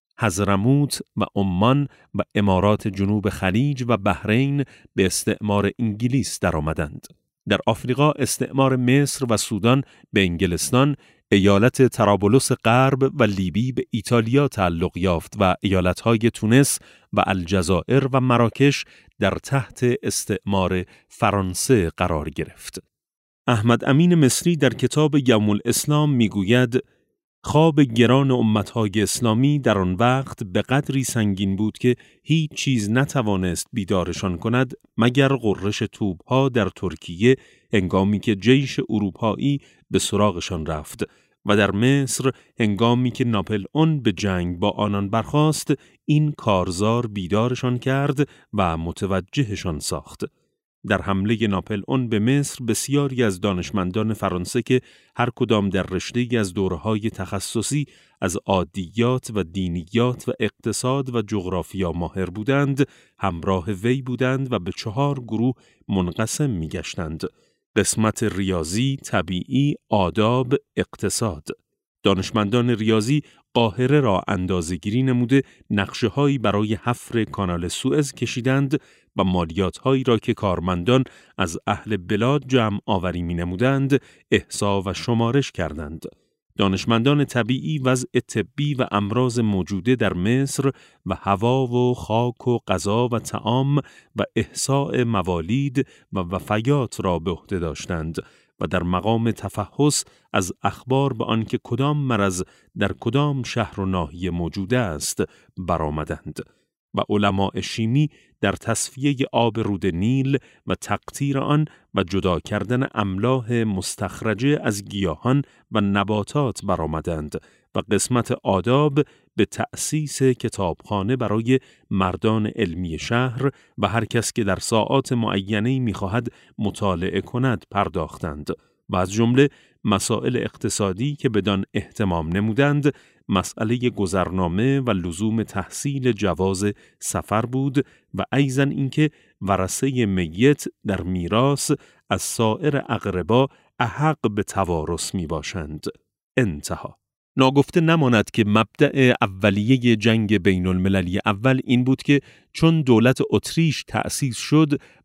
حضرموت و عمان و امارات جنوب خلیج و بحرین به استعمار انگلیس درآمدند. در آفریقا استعمار مصر و سودان به انگلستان، ایالت طرابلس غرب و لیبی به ایتالیا تعلق یافت و ایالتهای تونس و الجزائر و مراکش در تحت استعمار فرانسه قرار گرفت. احمد امین مصری در کتاب یوم الاسلام میگوید خواب گران امتهای اسلامی در آن وقت به قدری سنگین بود که هیچ چیز نتوانست بیدارشان کند مگر غرش توپ‌ها در ترکیه هنگامی که جیش اروپایی به سراغشان رفت و در مصر هنگامی که ناپلئون به جنگ با آنان برخاست. این کارزار بیدارشان کرد و متوجهشان ساخت. در حمله ناپلئون به مصر بسیاری از دانشمندان فرانسه که هر کدام در رشته‌ای از دوره‌های تخصصی از عادیات و دینیات و اقتصاد و جغرافیا ماهر بودند، همراه وی بودند و به چهار گروه منقسم می‌گشتند: قسمت ریاضی، طبیعی، آداب، اقتصاد. دانشمندان ریاضی قاهره را اندازه‌گیری نموده نقشه‌هایی برای حفر کانال سوئز کشیدند و مالیات‌هایی را که کارمندان از اهل بلاد جمع آوری می‌نمودند احصا و شمارش کردند. دانشمندان طبیعی وضع طبی و امراض موجوده در مصر و هوا و خاک و غذا و طعام و احصاء موالید و وفیات را به عهده داشتند و در مقام تفحص از اخبار به آنکه کدام مرض در کدام شهر و ناحیه موجوده است برآمدند و علماء شیمی در تصفیه آب رود نیل و تقطیر آن و جدا کردن املاح مستخرجه از گیاهان و نباتات برآمدند و قسمت آداب به تأسیس کتابخانه برای مردان علمی شهر و هر کس که در ساعات معینه‌ای می‌خواهد مطالعه کند پرداختند و از جمله مسائل اقتصادی که بدان اهتمام نمودند مسئله گذرنامه و لزوم تحصیل جواز سفر بود و ایضاً اینکه ورثه میت در میراث از سایر اقربا احق به توارث می باشند. انتها. ناگفته نماند که مبدأ اولیه جنگ بین المللی اول این بود که چون دولت اتریش تأسیس شد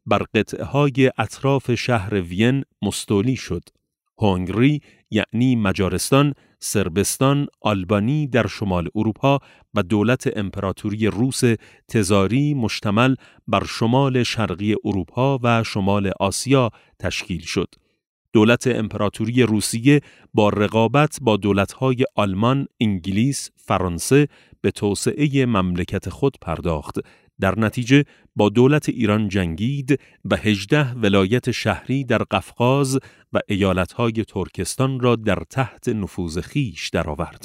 بر قطعه‌های اطراف شهر وین مستولی شد. هنگری یعنی مجارستان، صربستان، آلبانی در شمال اروپا و دولت امپراتوری روس تزاری مشتمل بر شمال شرقی اروپا و شمال آسیا تشکیل شد. دولت امپراتوری روسیه با رقابت با دولت‌های آلمان، انگلیس، فرانسه به توسعه مملکت خود پرداخت. در نتیجه با دولت ایران جنگید و هجده ولایت شهری در قفقاز و ایالت‌های ترکستان را در تحت نفوذ خویش درآورد.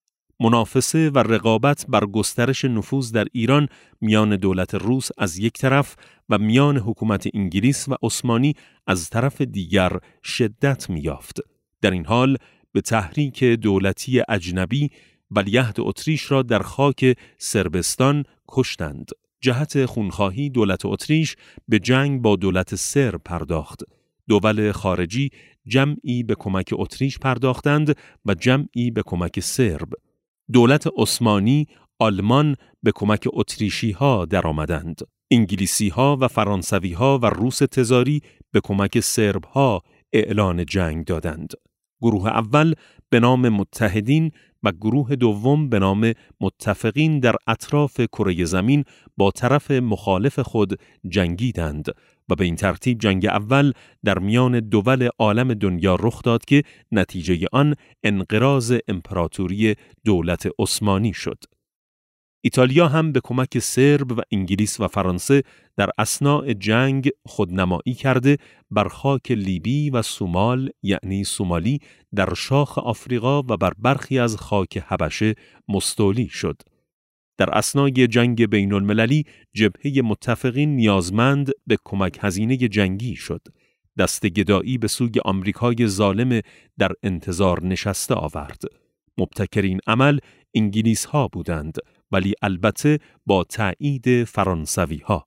منافسه و رقابت بر گسترش نفوذ در ایران میان دولت روس از یک طرف و میان حکومت انگلیس و عثمانی از طرف دیگر شدت می‌یافت. در این حال به تحریک دولتی اجنبی ولیعهد اتریش را در خاک صربستان کشتند. جهت خونخواهی دولت اتریش به جنگ با دولت سرب پرداخت. دول خارجی جمعی به کمک اتریش پرداختند و جمعی به کمک سرب. دولت عثمانی، آلمان به کمک اتریشی ها درآمدند. انگلیسی ها و فرانسوی ها و روس تزاری به کمک سرب ها اعلان جنگ دادند. گروه اول به نام متحدین و گروه دوم به نام متفقین در اطراف کره زمین با طرف مخالف خود جنگیدند و به این ترتیب جنگ اول در میان دول عالم دنیا رخ داد که نتیجه آن انقراض امپراتوری دولت عثمانی شد. ایتالیا هم به کمک سرب و انگلیس و فرانسه در اثناء جنگ خودنمایی کرده بر خاک لیبی و سومال یعنی سومالی در شاخ آفریقا و بر برخی از خاک حبشه مستولی شد. در اثنای جنگ بین المللی جبهه متفقین نیازمند به کمک هزینه جنگی شد. دست گدایی به سوی آمریکای ظالم در انتظار نشسته آورد. مبتکرین عمل انگلیس ها بودند، ولی البته با تأیید فرانسوی ها.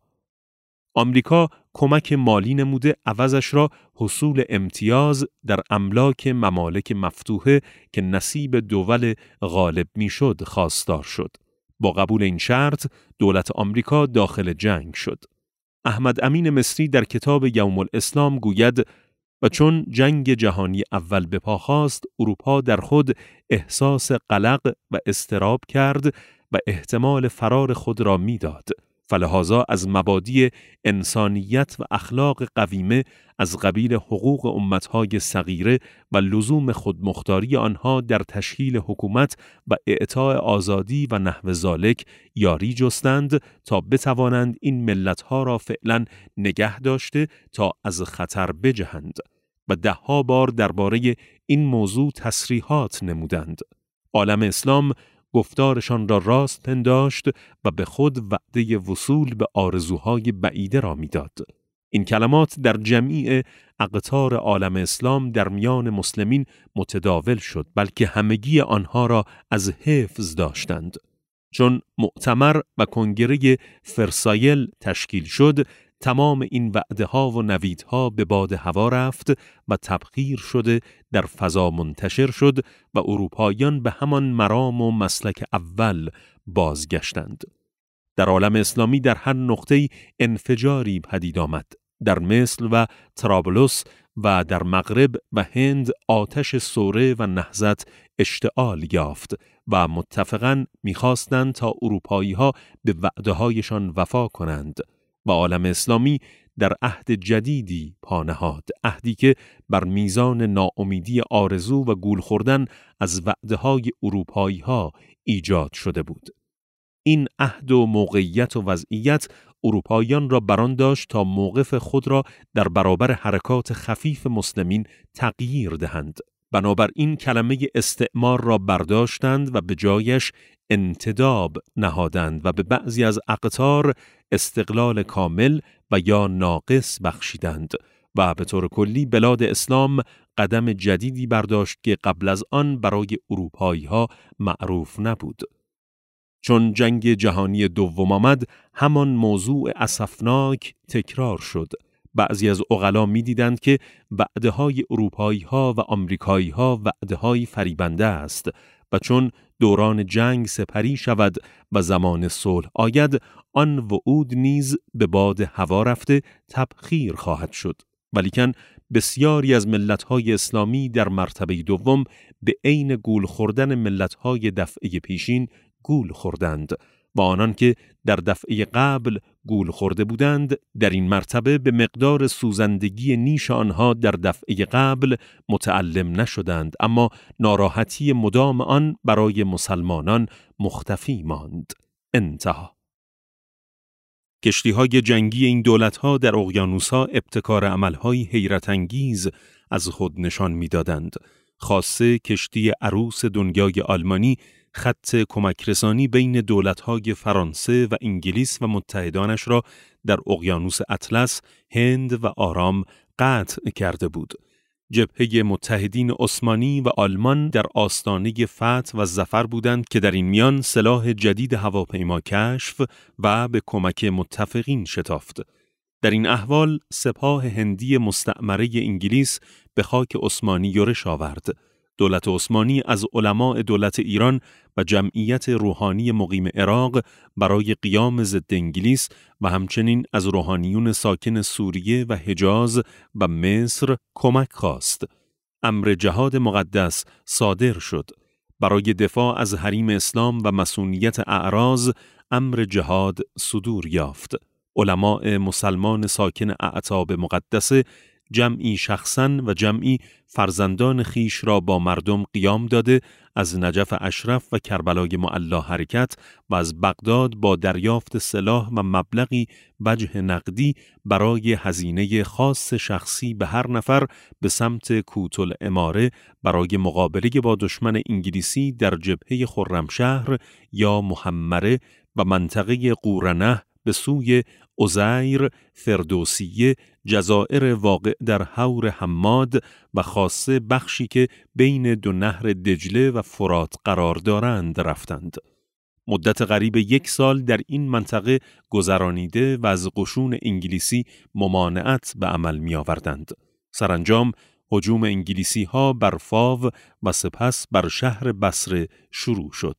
آمریکا کمک مالی نموده عوضش را حصول امتیاز در املاک ممالک مفتوحه که نصیب دول غالب میشد خواستار شد. با قبول این شرط دولت آمریکا داخل جنگ شد. احمد امین مصری در کتاب یوم الاسلام گوید و چون جنگ جهانی اول به پا خواست، اروپا در خود احساس قلق و اضطراب کرد و احتمال فرار خود را میداد. فلهذا از مبادی انسانیت و اخلاق قویمه از قبیل حقوق امتهای صغیره و لزوم خودمختاری آنها در تشکیل حکومت و اعطاء آزادی و نحو ذالک یاری جستند تا بتوانند این ملتها را فعلا نگه داشته تا از خطر بجهند و دهها بار درباره این موضوع تصریحات نمودند. عالم اسلام گفتارشان را راست پنداشت و به خود وعده وصول به آرزوهای بعیده را میداد. این کلمات در جمیع اقطار عالم اسلام در میان مسلمین متداول شد، بلکه همگی آنها را از حفظ داشتند. چون مؤتمر و کنگره فرسایل تشکیل شد، تمام این وعده ها و نویدها به باد هوا رفت و تبخیر شده در فضا منتشر شد و اروپاییان به همان مرام و مسلک اول بازگشتند. در عالم اسلامی در هر نقطه‌ای انفجاری پدید آمد. در مصر و طرابلس و در مغرب و هند آتش سوره و نهضت اشتعال یافت و متفقاً می‌خواستند تا اروپایی‌ها به وعده‌هایشان وفا کنند و عالم اسلامی در عهد جدیدی پا نهاد، عهدی که بر میزان ناامیدی آرزو و گول خوردن از وعده‌های اروپایی‌ها ایجاد شده بود. این عهد و موقعیت و وضعیت اروپاییان را بران داشت تا موقف خود را در برابر حرکات خفیف مسلمین تغییر دهند. بنابراین کلمه استعمار را برداشتند و به جایش انتداب نهادند و به بعضی از اقطار استقلال کامل و یا ناقص بخشیدند و به طور کلی بلاد اسلام قدم جدیدی برداشت که قبل از آن برای اروپایی ها معروف نبود. چون جنگ جهانی دوم آمد، همان موضوع اسفناک تکرار شد. بعضی از عقلا می دیدند که وعده های اروپایی ها و آمریکایی ها وعده های فریبنده است و چون دوران جنگ سپری شود و زمان صلح آید، آن وعود نیز به باد هوا رفته تبخیر خواهد شد. ولیکن بسیاری از ملت‌های اسلامی در مرتبه دوم به عین گول خوردن ملت‌های دفعه پیشین گول خوردند و آنان که در دفعه قبل گول خورده بودند در این مرتبه به مقدار سوزندگی نیش آنها در دفعه قبل متعلم نشدند، اما ناراحتی مدام آن برای مسلمانان مختفی ماند. انتها. کشتی‌های جنگی این دولت‌ها در اقیانوس‌ها ابتکار عمل‌های حیرت انگیز از خود نشان می‌دادند. خاصه کشتی عروس دنیای آلمانی خط کمک رسانی بین دولت‌های فرانسه و انگلیس و متحدانش را در اقیانوس اطلس، هند و آرام قطع کرده بود. جبهه متحدین عثمانی و آلمان در آستانه فتح و ظفر بودند که در این میان سلاح جدید هواپیما کشف و به کمک متفقین شتافت. در این احوال سپاه هندی مستعمره انگلیس به خاک عثمانی یورش آورد. دولت عثمانی از علماء دولت ایران و جمعیت روحانی مقیم عراق برای قیام ضد انگلیس و همچنین از روحانیون ساکن سوریه و حجاز و مصر کمک خواست. امر جهاد مقدس صادر شد. برای دفاع از حریم اسلام و مصونیت اعراض امر جهاد صدور یافت. علماء مسلمان ساکن اعتاب مقدسه جمعی شخصاً و جمعی فرزندان خیش را با مردم قیام داده از نجف اشرف و کربلای معلی حرکت و از بغداد با دریافت سلاح و مبلغی وجه نقدی برای هزینه خاص شخصی به هر نفر به سمت کوتل اماره برای مقابله با دشمن انگلیسی در جبهه خرمشهر یا محمره و منطقه قورنه به سوی عزیر، فردوسیه، جزائر واقع در حور حماد و خاصه بخشی که بین دو نهر دجله و فرات قرار دارند رفتند. مدت قریب یک سال در این منطقه گذرانیده و از قشون انگلیسی ممانعت به عمل می آوردند. سرانجام هجوم انگلیسی ها بر فاو و سپس بر شهر بصره شروع شد.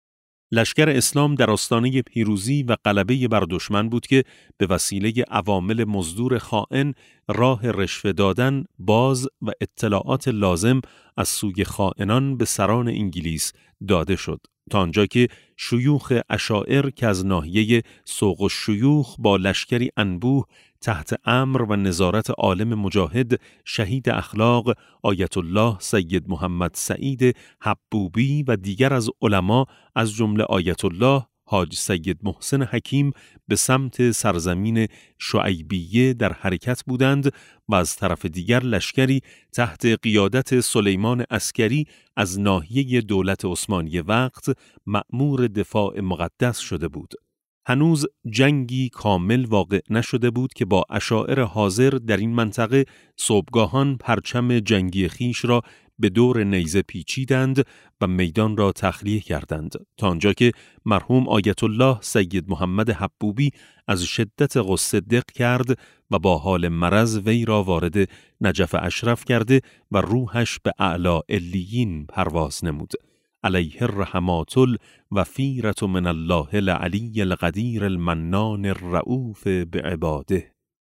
لشکر اسلام در آستانه پیروزی و غلبه بر دشمن بود که به وسیله عوامل مزدور خائن راه رشوه دادن باز و اطلاعات لازم از سوی خائنان به سران انگلیس داده شد، تا آنجا که شیوخ اشاعر که از ناحیه سوق الشیوخ با لشکری انبوه تحت امر و نظارت عالم مجاهد شهید اخلاق آیت الله سید محمد سعید حبوبی و دیگر از علما از جمله آیت الله حاج سید محسن حکیم به سمت سرزمین شعیبیه در حرکت بودند و از طرف دیگر لشکری تحت قیادت سلیمان عسکری از ناحیه دولت عثمانی وقت مأمور دفاع مقدس شده بود. هنوز جنگی کامل واقع نشده بود که با اشاعر حاضر در این منطقه صبحگاهان پرچم جنگی خیش را به دور نیزه پیچیدند و میدان را تخلیه کردند، تا آنجا که مرحوم آیت الله سید محمد حبوبی از شدت غصه دق کرد و با حال مرض وی را وارد نجف اشرف کرده و روحش به اعلی علیین پرواز نمود. علیه الرحمات الوفیرة من الله العلی القدیر المنان الرؤوف بعباده.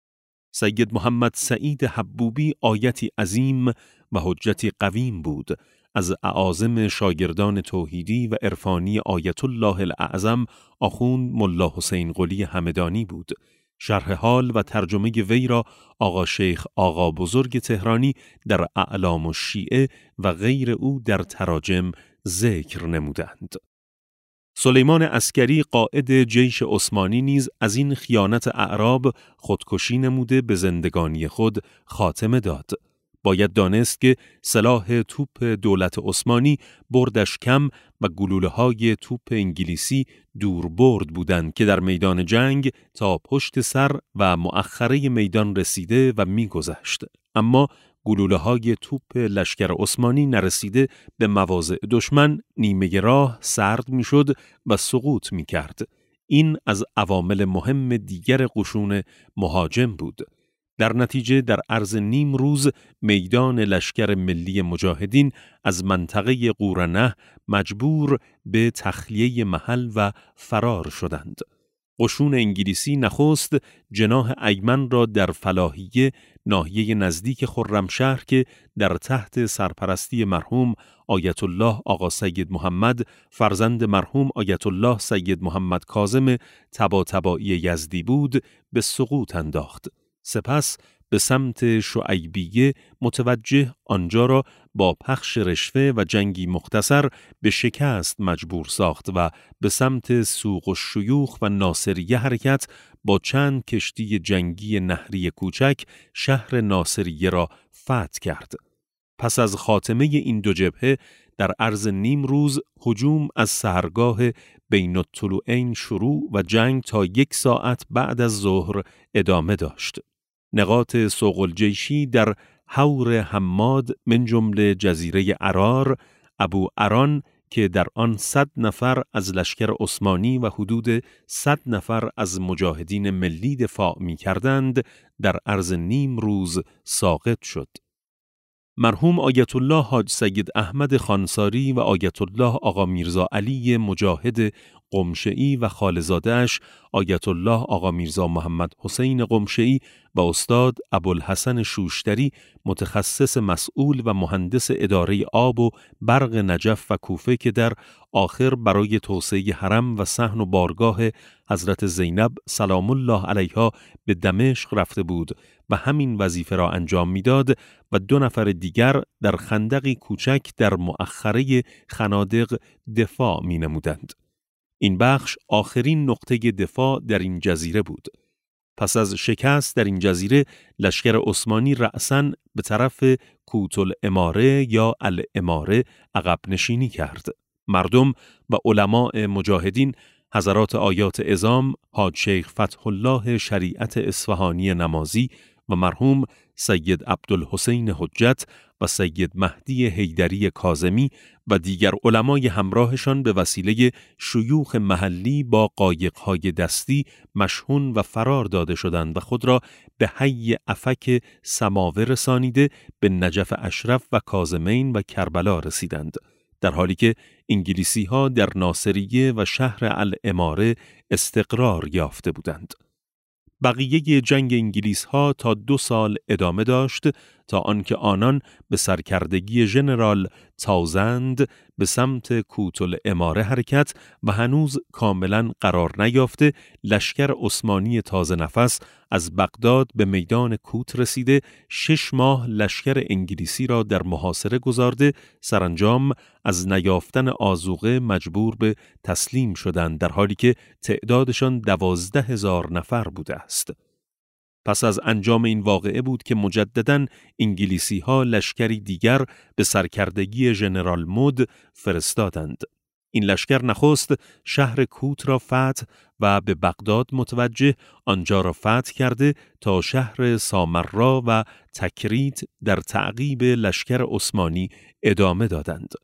سید محمد سعید حبوبی آیتی عظیم و حجتی قویم بود. از اعاظم شاگردان توحیدی و عرفانی آیت الله الاعظم آخوند ملا حسین قلی همدانی بود. شرح حال و ترجمه وی را آقا شیخ آقا بزرگ تهرانی در اعلام الشیعه و غیر او در تراجم ذکر نمودند. سلیمان عسکری قائد جیش عثمانی نیز از این خیانت اعراب خودکشی نموده به زندگانی خود خاتمه داد. باید دانست که سلاح توپ دولت عثمانی بردش کم و گلوله‌های توپ انگلیسی دور برد بودند که در میدان جنگ تا پشت سر و مؤخره میدان رسیده و می‌گذشت. اما گلوله‌های توپ لشکر عثمانی نرسیده به مواضع دشمن نیمه راه سرد می‌شد و سقوط می‌کرد. این از عوامل مهم دیگر قشون مهاجم بود. در نتیجه در عرض نیم روز میدان لشکر ملی مجاهدین از منطقه قورنه مجبور به تخلیه محل و فرار شدند. قشون انگلیسی نخست جناح ایمن را در فلاحیه، ناحیه نزدیک خرمشهر که در تحت سرپرستی مرحوم آیت الله آقا سید محمد فرزند مرحوم آیت الله سید محمد کاظم طباطبایی یزدی بود، به سقوط انداخت. سپس به سمت شعیبیه متوجه آنجا را با پخش رشوه و جنگی مختصر به شکست مجبور ساخت و به سمت سوق و شیوخ و ناصریه حرکت با چند کشتی جنگی نهری کوچک شهر ناصریه را فتح کرد. پس از خاتمه این دو جبهه در عرض نیم روز هجوم از سحرگاه بین الطلوعین شروع و جنگ تا یک ساعت بعد از ظهر ادامه داشت. نقاط سوق الجیشی در حور حماد من جمله جزیره عرار، ابو عران که در آن صد نفر از لشکر عثمانی و حدود صد نفر از مجاهدین ملی دفاع می کردند، در عرض نیم روز ساقط شد. مرحوم آیت الله حاج سید احمد خانساری و آیت الله آقا میرزا علی مجاهد قمشه‌ای و خالزاده‌اش آیت الله آقا میرزا محمد حسین قمشه‌ای و استاد ابوالحسن شوشتری متخصص مسئول و مهندس اداره آب و برق نجف و کوفه که در آخر برای توسعه حرم و صحن و بارگاه حضرت زینب سلام الله علیها به دمشق رفته بود و همین وظیفه را انجام میداد و دو نفر دیگر در خندقی کوچک در مؤخره خنادق دفاع می نمودند. این بخش آخرین نقطه دفاع در این جزیره بود. پس از شکست در این جزیره لشکر عثمانی رأساً به طرف کوت الاماره یا الاماره عقب نشینی کرد. مردم و علماء مجاهدین حضرات آیات عظام حاج شیخ فتح الله شریعت اصفهانی نمازی و مرحوم سید عبدالحسین حجت و سید مهدی حیدری کاظمی و دیگر علمای همراهشان به وسیله شیوخ محلی با قایق‌های دستی مشحون و فرار داده شدند و خود را به حی افک سماوه رسانیده به نجف اشرف و کاظمین و کربلا رسیدند، در حالی که انگلیسی ها در ناصریه و شهر الاماره استقرار یافته بودند. بقیه جنگ انگلیس ها تا دو سال ادامه داشت تا آنکه آنان به سرکردگی ژنرال تاوزند به سمت کوت الاماره حرکت و هنوز کاملا قرار نیافته لشکر عثمانی تازه نفس از بغداد به میدان کوت رسیده شش ماه لشکر انگلیسی را در محاصره گذارده سرانجام از نیافتن آذوقه مجبور به تسلیم شدند، در حالی که تعدادشان دوازده هزار نفر بوده است. پس از انجام این واقعه بود که مجدداً انگلیسی ها لشکری دیگر به سرکردگی ژنرال مود فرستادند. این لشکر نخست شهر کوت را فتح و به بغداد متوجه آنجا را فتح کرده تا شهر سامرا و تکریت در تعقیب لشکر عثمانی ادامه دادند.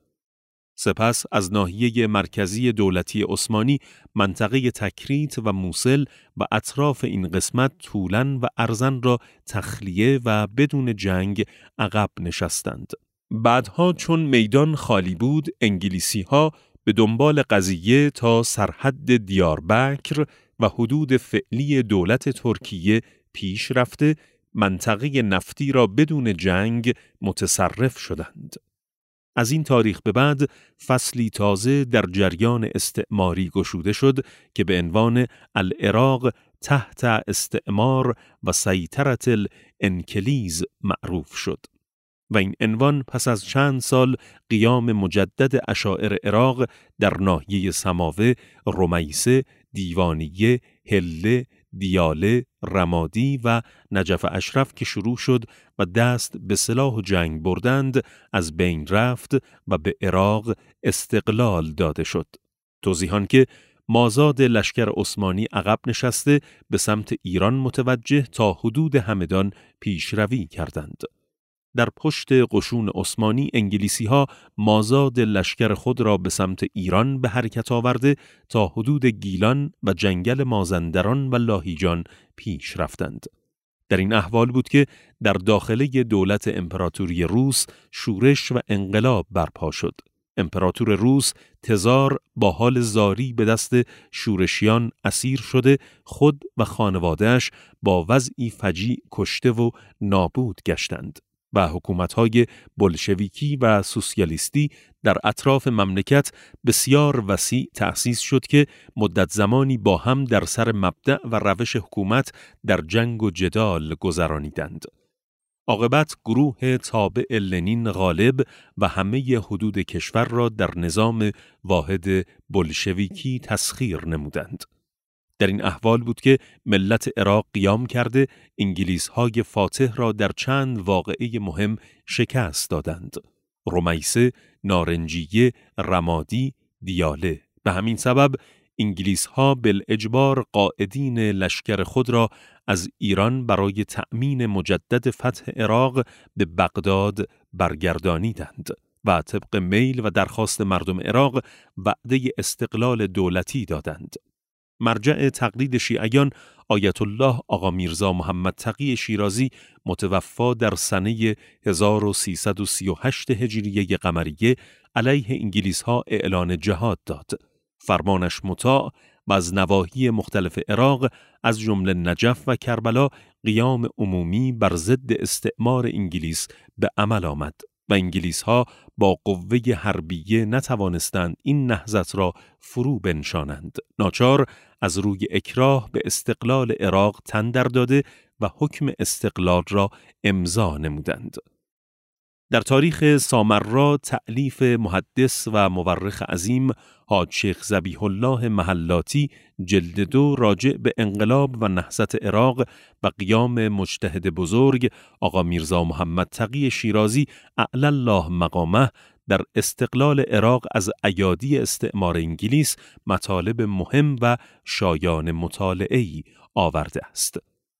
سپس از ناحیه مرکزی دولتی عثمانی منطقه تکریت و موصل و اطراف این قسمت طولاً و عرضاً را تخلیه و بدون جنگ عقب نشستند. بعدها چون میدان خالی بود انگلیسی ها به دنبال قضیه تا سرحد دیاربکر و حدود فعلی دولت ترکیه پیش رفته منطقه نفتی را بدون جنگ متصرف شدند. از این تاریخ به بعد فصلی تازه در جریان استعماری گشوده شد که به عنوان العراق تحت استعمار و سیطرة الانکلیز معروف شد و این عنوان پس از چند سال قیام مجدد اشاعر عراق در ناحیه سماوه، رمیسه، دیوانیه، هله، دیاله، رمادی و نجف اشرف که شروع شد و دست به سلاح و جنگ بردند از بین رفت و به عراق استقلال داده شد. توضیحان که مازاد لشکر عثمانی عقب نشسته به سمت ایران متوجه تا حدود همدان پیشروی کردند. در پشت قشون عثمانی انگلیسی ها مازاد لشکر خود را به سمت ایران به حرکت آورده تا حدود گیلان و جنگل مازندران و لاهیجان پیش رفتند. در این احوال بود که در داخله دولت امپراتوری روس شورش و انقلاب برپا شد. امپراتور روس تزار با حال زاری به دست شورشیان اسیر شده، خود و خانواده‌اش با وضعی فجیع کشته و نابود گشتند و حکومت‌های بولشویکی و سوسیالیستی در اطراف مملکت بسیار وسیع تأسیس شد که مدت زمانی با هم در سر مبدأ و روش حکومت در جنگ و جدال گذرانیدند. عاقبت گروه تابع لنین غالب و همه حدود کشور را در نظام واحد بولشویکی تسخیر نمودند. در این احوال بود که ملت عراق قیام کرده انگلیس‌های فاتح را در چند واقعه مهم شکست دادند: رمیسه، نارنجیه، رمادی، دیاله. به همین سبب انگلیس‌ها بالاجبار قائدین لشکر خود را از ایران برای تأمین مجدد فتح عراق به بغداد برگردانیدند و طبق میل و درخواست مردم عراق وعده استقلال دولتی دادند. مرجع تقلید شیعیان آیت الله آقا میرزا محمد تقی شیرازی متوفا در سنه هزار و سیصد و سی و هشت هجریه قمریه علیه انگلیس‌ها اعلان جهاد داد. فرمانش مطاع و از نواحی مختلف عراق از جمله نجف و کربلا قیام عمومی بر ضد استعمار انگلیس به عمل آمد و انگلیس‌ها با قوه حربیه نتوانستند این نهضت را فرو بنشانند. ناچار از روی اکراه به استقلال عراق تن در داده و حکم استقلال را امضا نمودند. در تاریخ سامرا تألیف محدث و مورخ عظیم حاج شیخ ذبیح الله محلاتی جلد دو راجع به انقلاب و نهضت عراق و قیام مجتهد بزرگ آقا میرزا محمد تقی شیرازی اعلی الله مقامه در استقلال عراق از ایادی استعمار انگلیس مطالب مهم و شایان مطالعه‌ای آورده است.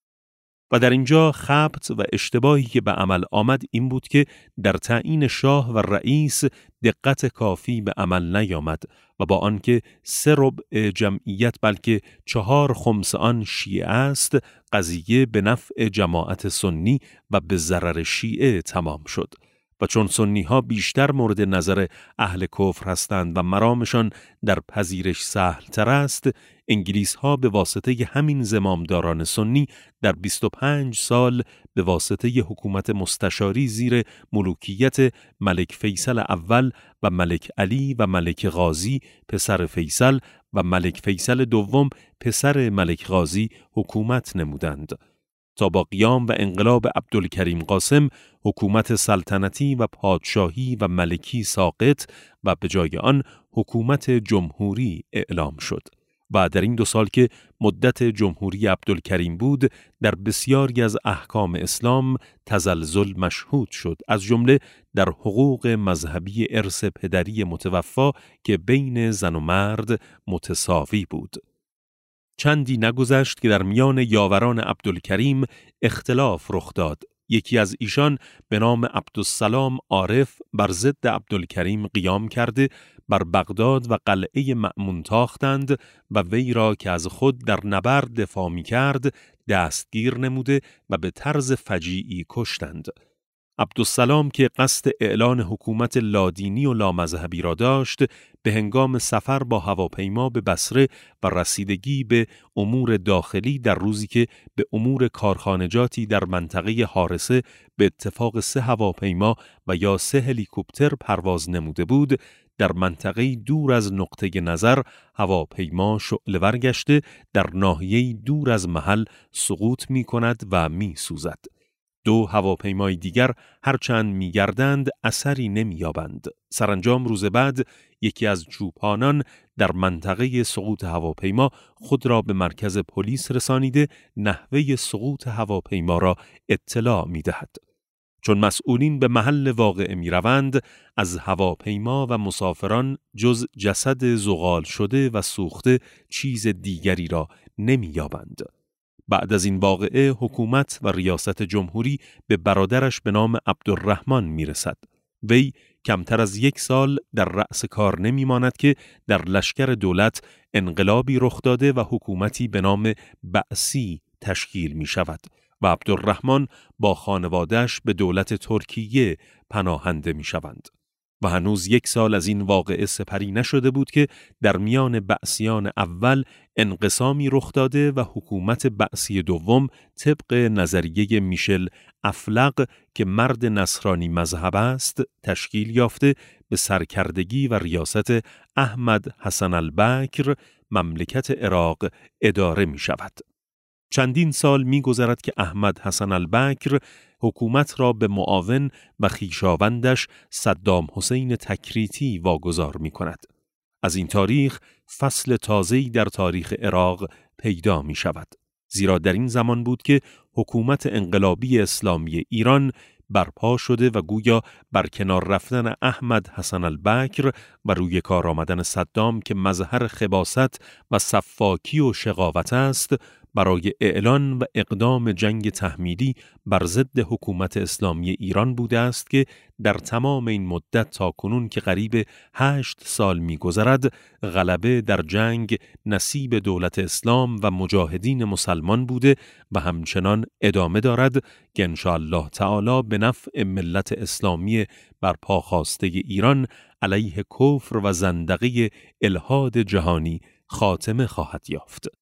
و در اینجا خبط و اشتباهی که به عمل آمد این بود که در تعیین شاه و رئیس دقت کافی به عمل نیامد و با آنکه سه ربع جمعیت بلکه چهار خمس آن شیعه است، قضیه به نفع جماعت سنی و به ضرر شیعه تمام شد. و چون سنی ها بیشتر مورد نظر اهل کفر هستند و مرامشان در پذیرش سهل تر است، انگلیس ها به واسطه همین زمامداران سنی در بیست و پنج سال به واسطه حکومت مستشاری زیر ملوکیت ملک فیصل اول و ملک علی و ملک غازی پسر فیصل و ملک فیصل دوم پسر ملک غازی حکومت نمودند تا با قیام و انقلاب عبدالکریم قاسم حکومت سلطنتی و پادشاهی و ملکی ساقط و به جای آن حکومت جمهوری اعلام شد. و در این دو سال که مدت جمهوری عبدالکریم بود در بسیاری از احکام اسلام تزلزل مشهود شد، از جمله در حقوق مذهبی ارث پدری متوفا که بین زن و مرد متساوی بود. چندی نگذشت که در میان یاوران عبدالکریم اختلاف رخ داد. یکی از ایشان به نام عبدالسلام عارف بر ضد عبدالکریم قیام کرده بر بغداد و قلعه مأمون تاختند و وی را که از خود در نبرد دفاع می کرد دستگیر نموده و به طرز فجیعی کشتند. عبدالسلام که قصد اعلان حکومت لادینی و لامذهبی را داشت، به هنگام سفر با هواپیما به بصره و رسیدگی به امور داخلی در روزی که به امور کارخانجاتی در منطقه حارسه به اتفاق سه هواپیما و یا سه هلیکوپتر پرواز نموده بود، در منطقه دور از نقطه نظر هواپیما شعله‌ور گشته در ناحیه دور از محل سقوط می کند و می سوزد. دو هواپیمای دیگر هرچند می‌گردند اثری نمی‌یابند. سرانجام روز بعد یکی از چوپانان در منطقه سقوط هواپیما خود را به مرکز پلیس رسانیده نحوه سقوط هواپیما را اطلاع می‌دهد. چون مسئولین به محل واقعه می‌روند، از هواپیما و مسافران جز جسد زغال شده و سوخته چیز دیگری را نمی‌یابند. بعد از این واقعه حکومت و ریاست جمهوری به برادرش به نام عبدالرحمن میرسد. وی کمتر از یک سال در رأس کار نمی ماند که در لشکر دولت انقلابی رخ داده و حکومتی به نام بعثی تشکیل می شود و عبدالرحمن با خانواده‌اش به دولت ترکیه پناهنده می شوند. و هنوز یک سال از این واقعه سپری نشده بود که در میان بعثیان اول انقسامی رخ داده و حکومت بعثی دوم طبق نظریه میشل افلق که مرد نصرانی مذهب است تشکیل یافته به سرکردگی و ریاست احمد حسن البکر مملکت عراق اداره می شود. چندین سال می گذرد که احمد حسن البکر حکومت را به معاون و خویشاوندش صدام حسین تکریتی واگذار می کند. از این تاریخ فصل تازه‌ای در تاریخ عراق پیدا می شود. زیرا در این زمان بود که حکومت انقلابی اسلامی ایران برپا شده و گویا برکنار رفتن احمد حسن البکر و روی کار آمدن صدام که مظهر خباثت و سفاکی و شقاوت است برای اعلان و اقدام جنگ تحمیلی بر ضد حکومت اسلامی ایران بوده است که در تمام این مدت تا کنون که قریب هشت سال می‌گذرد غلبه در جنگ نصیب دولت اسلام و مجاهدین مسلمان بوده و همچنان ادامه دارد که انشاءالله تعالی به نفع ملت اسلامی برپا خواسته ایران علیه کفر و زندقه الحاد جهانی خاتمه خواهد یافت.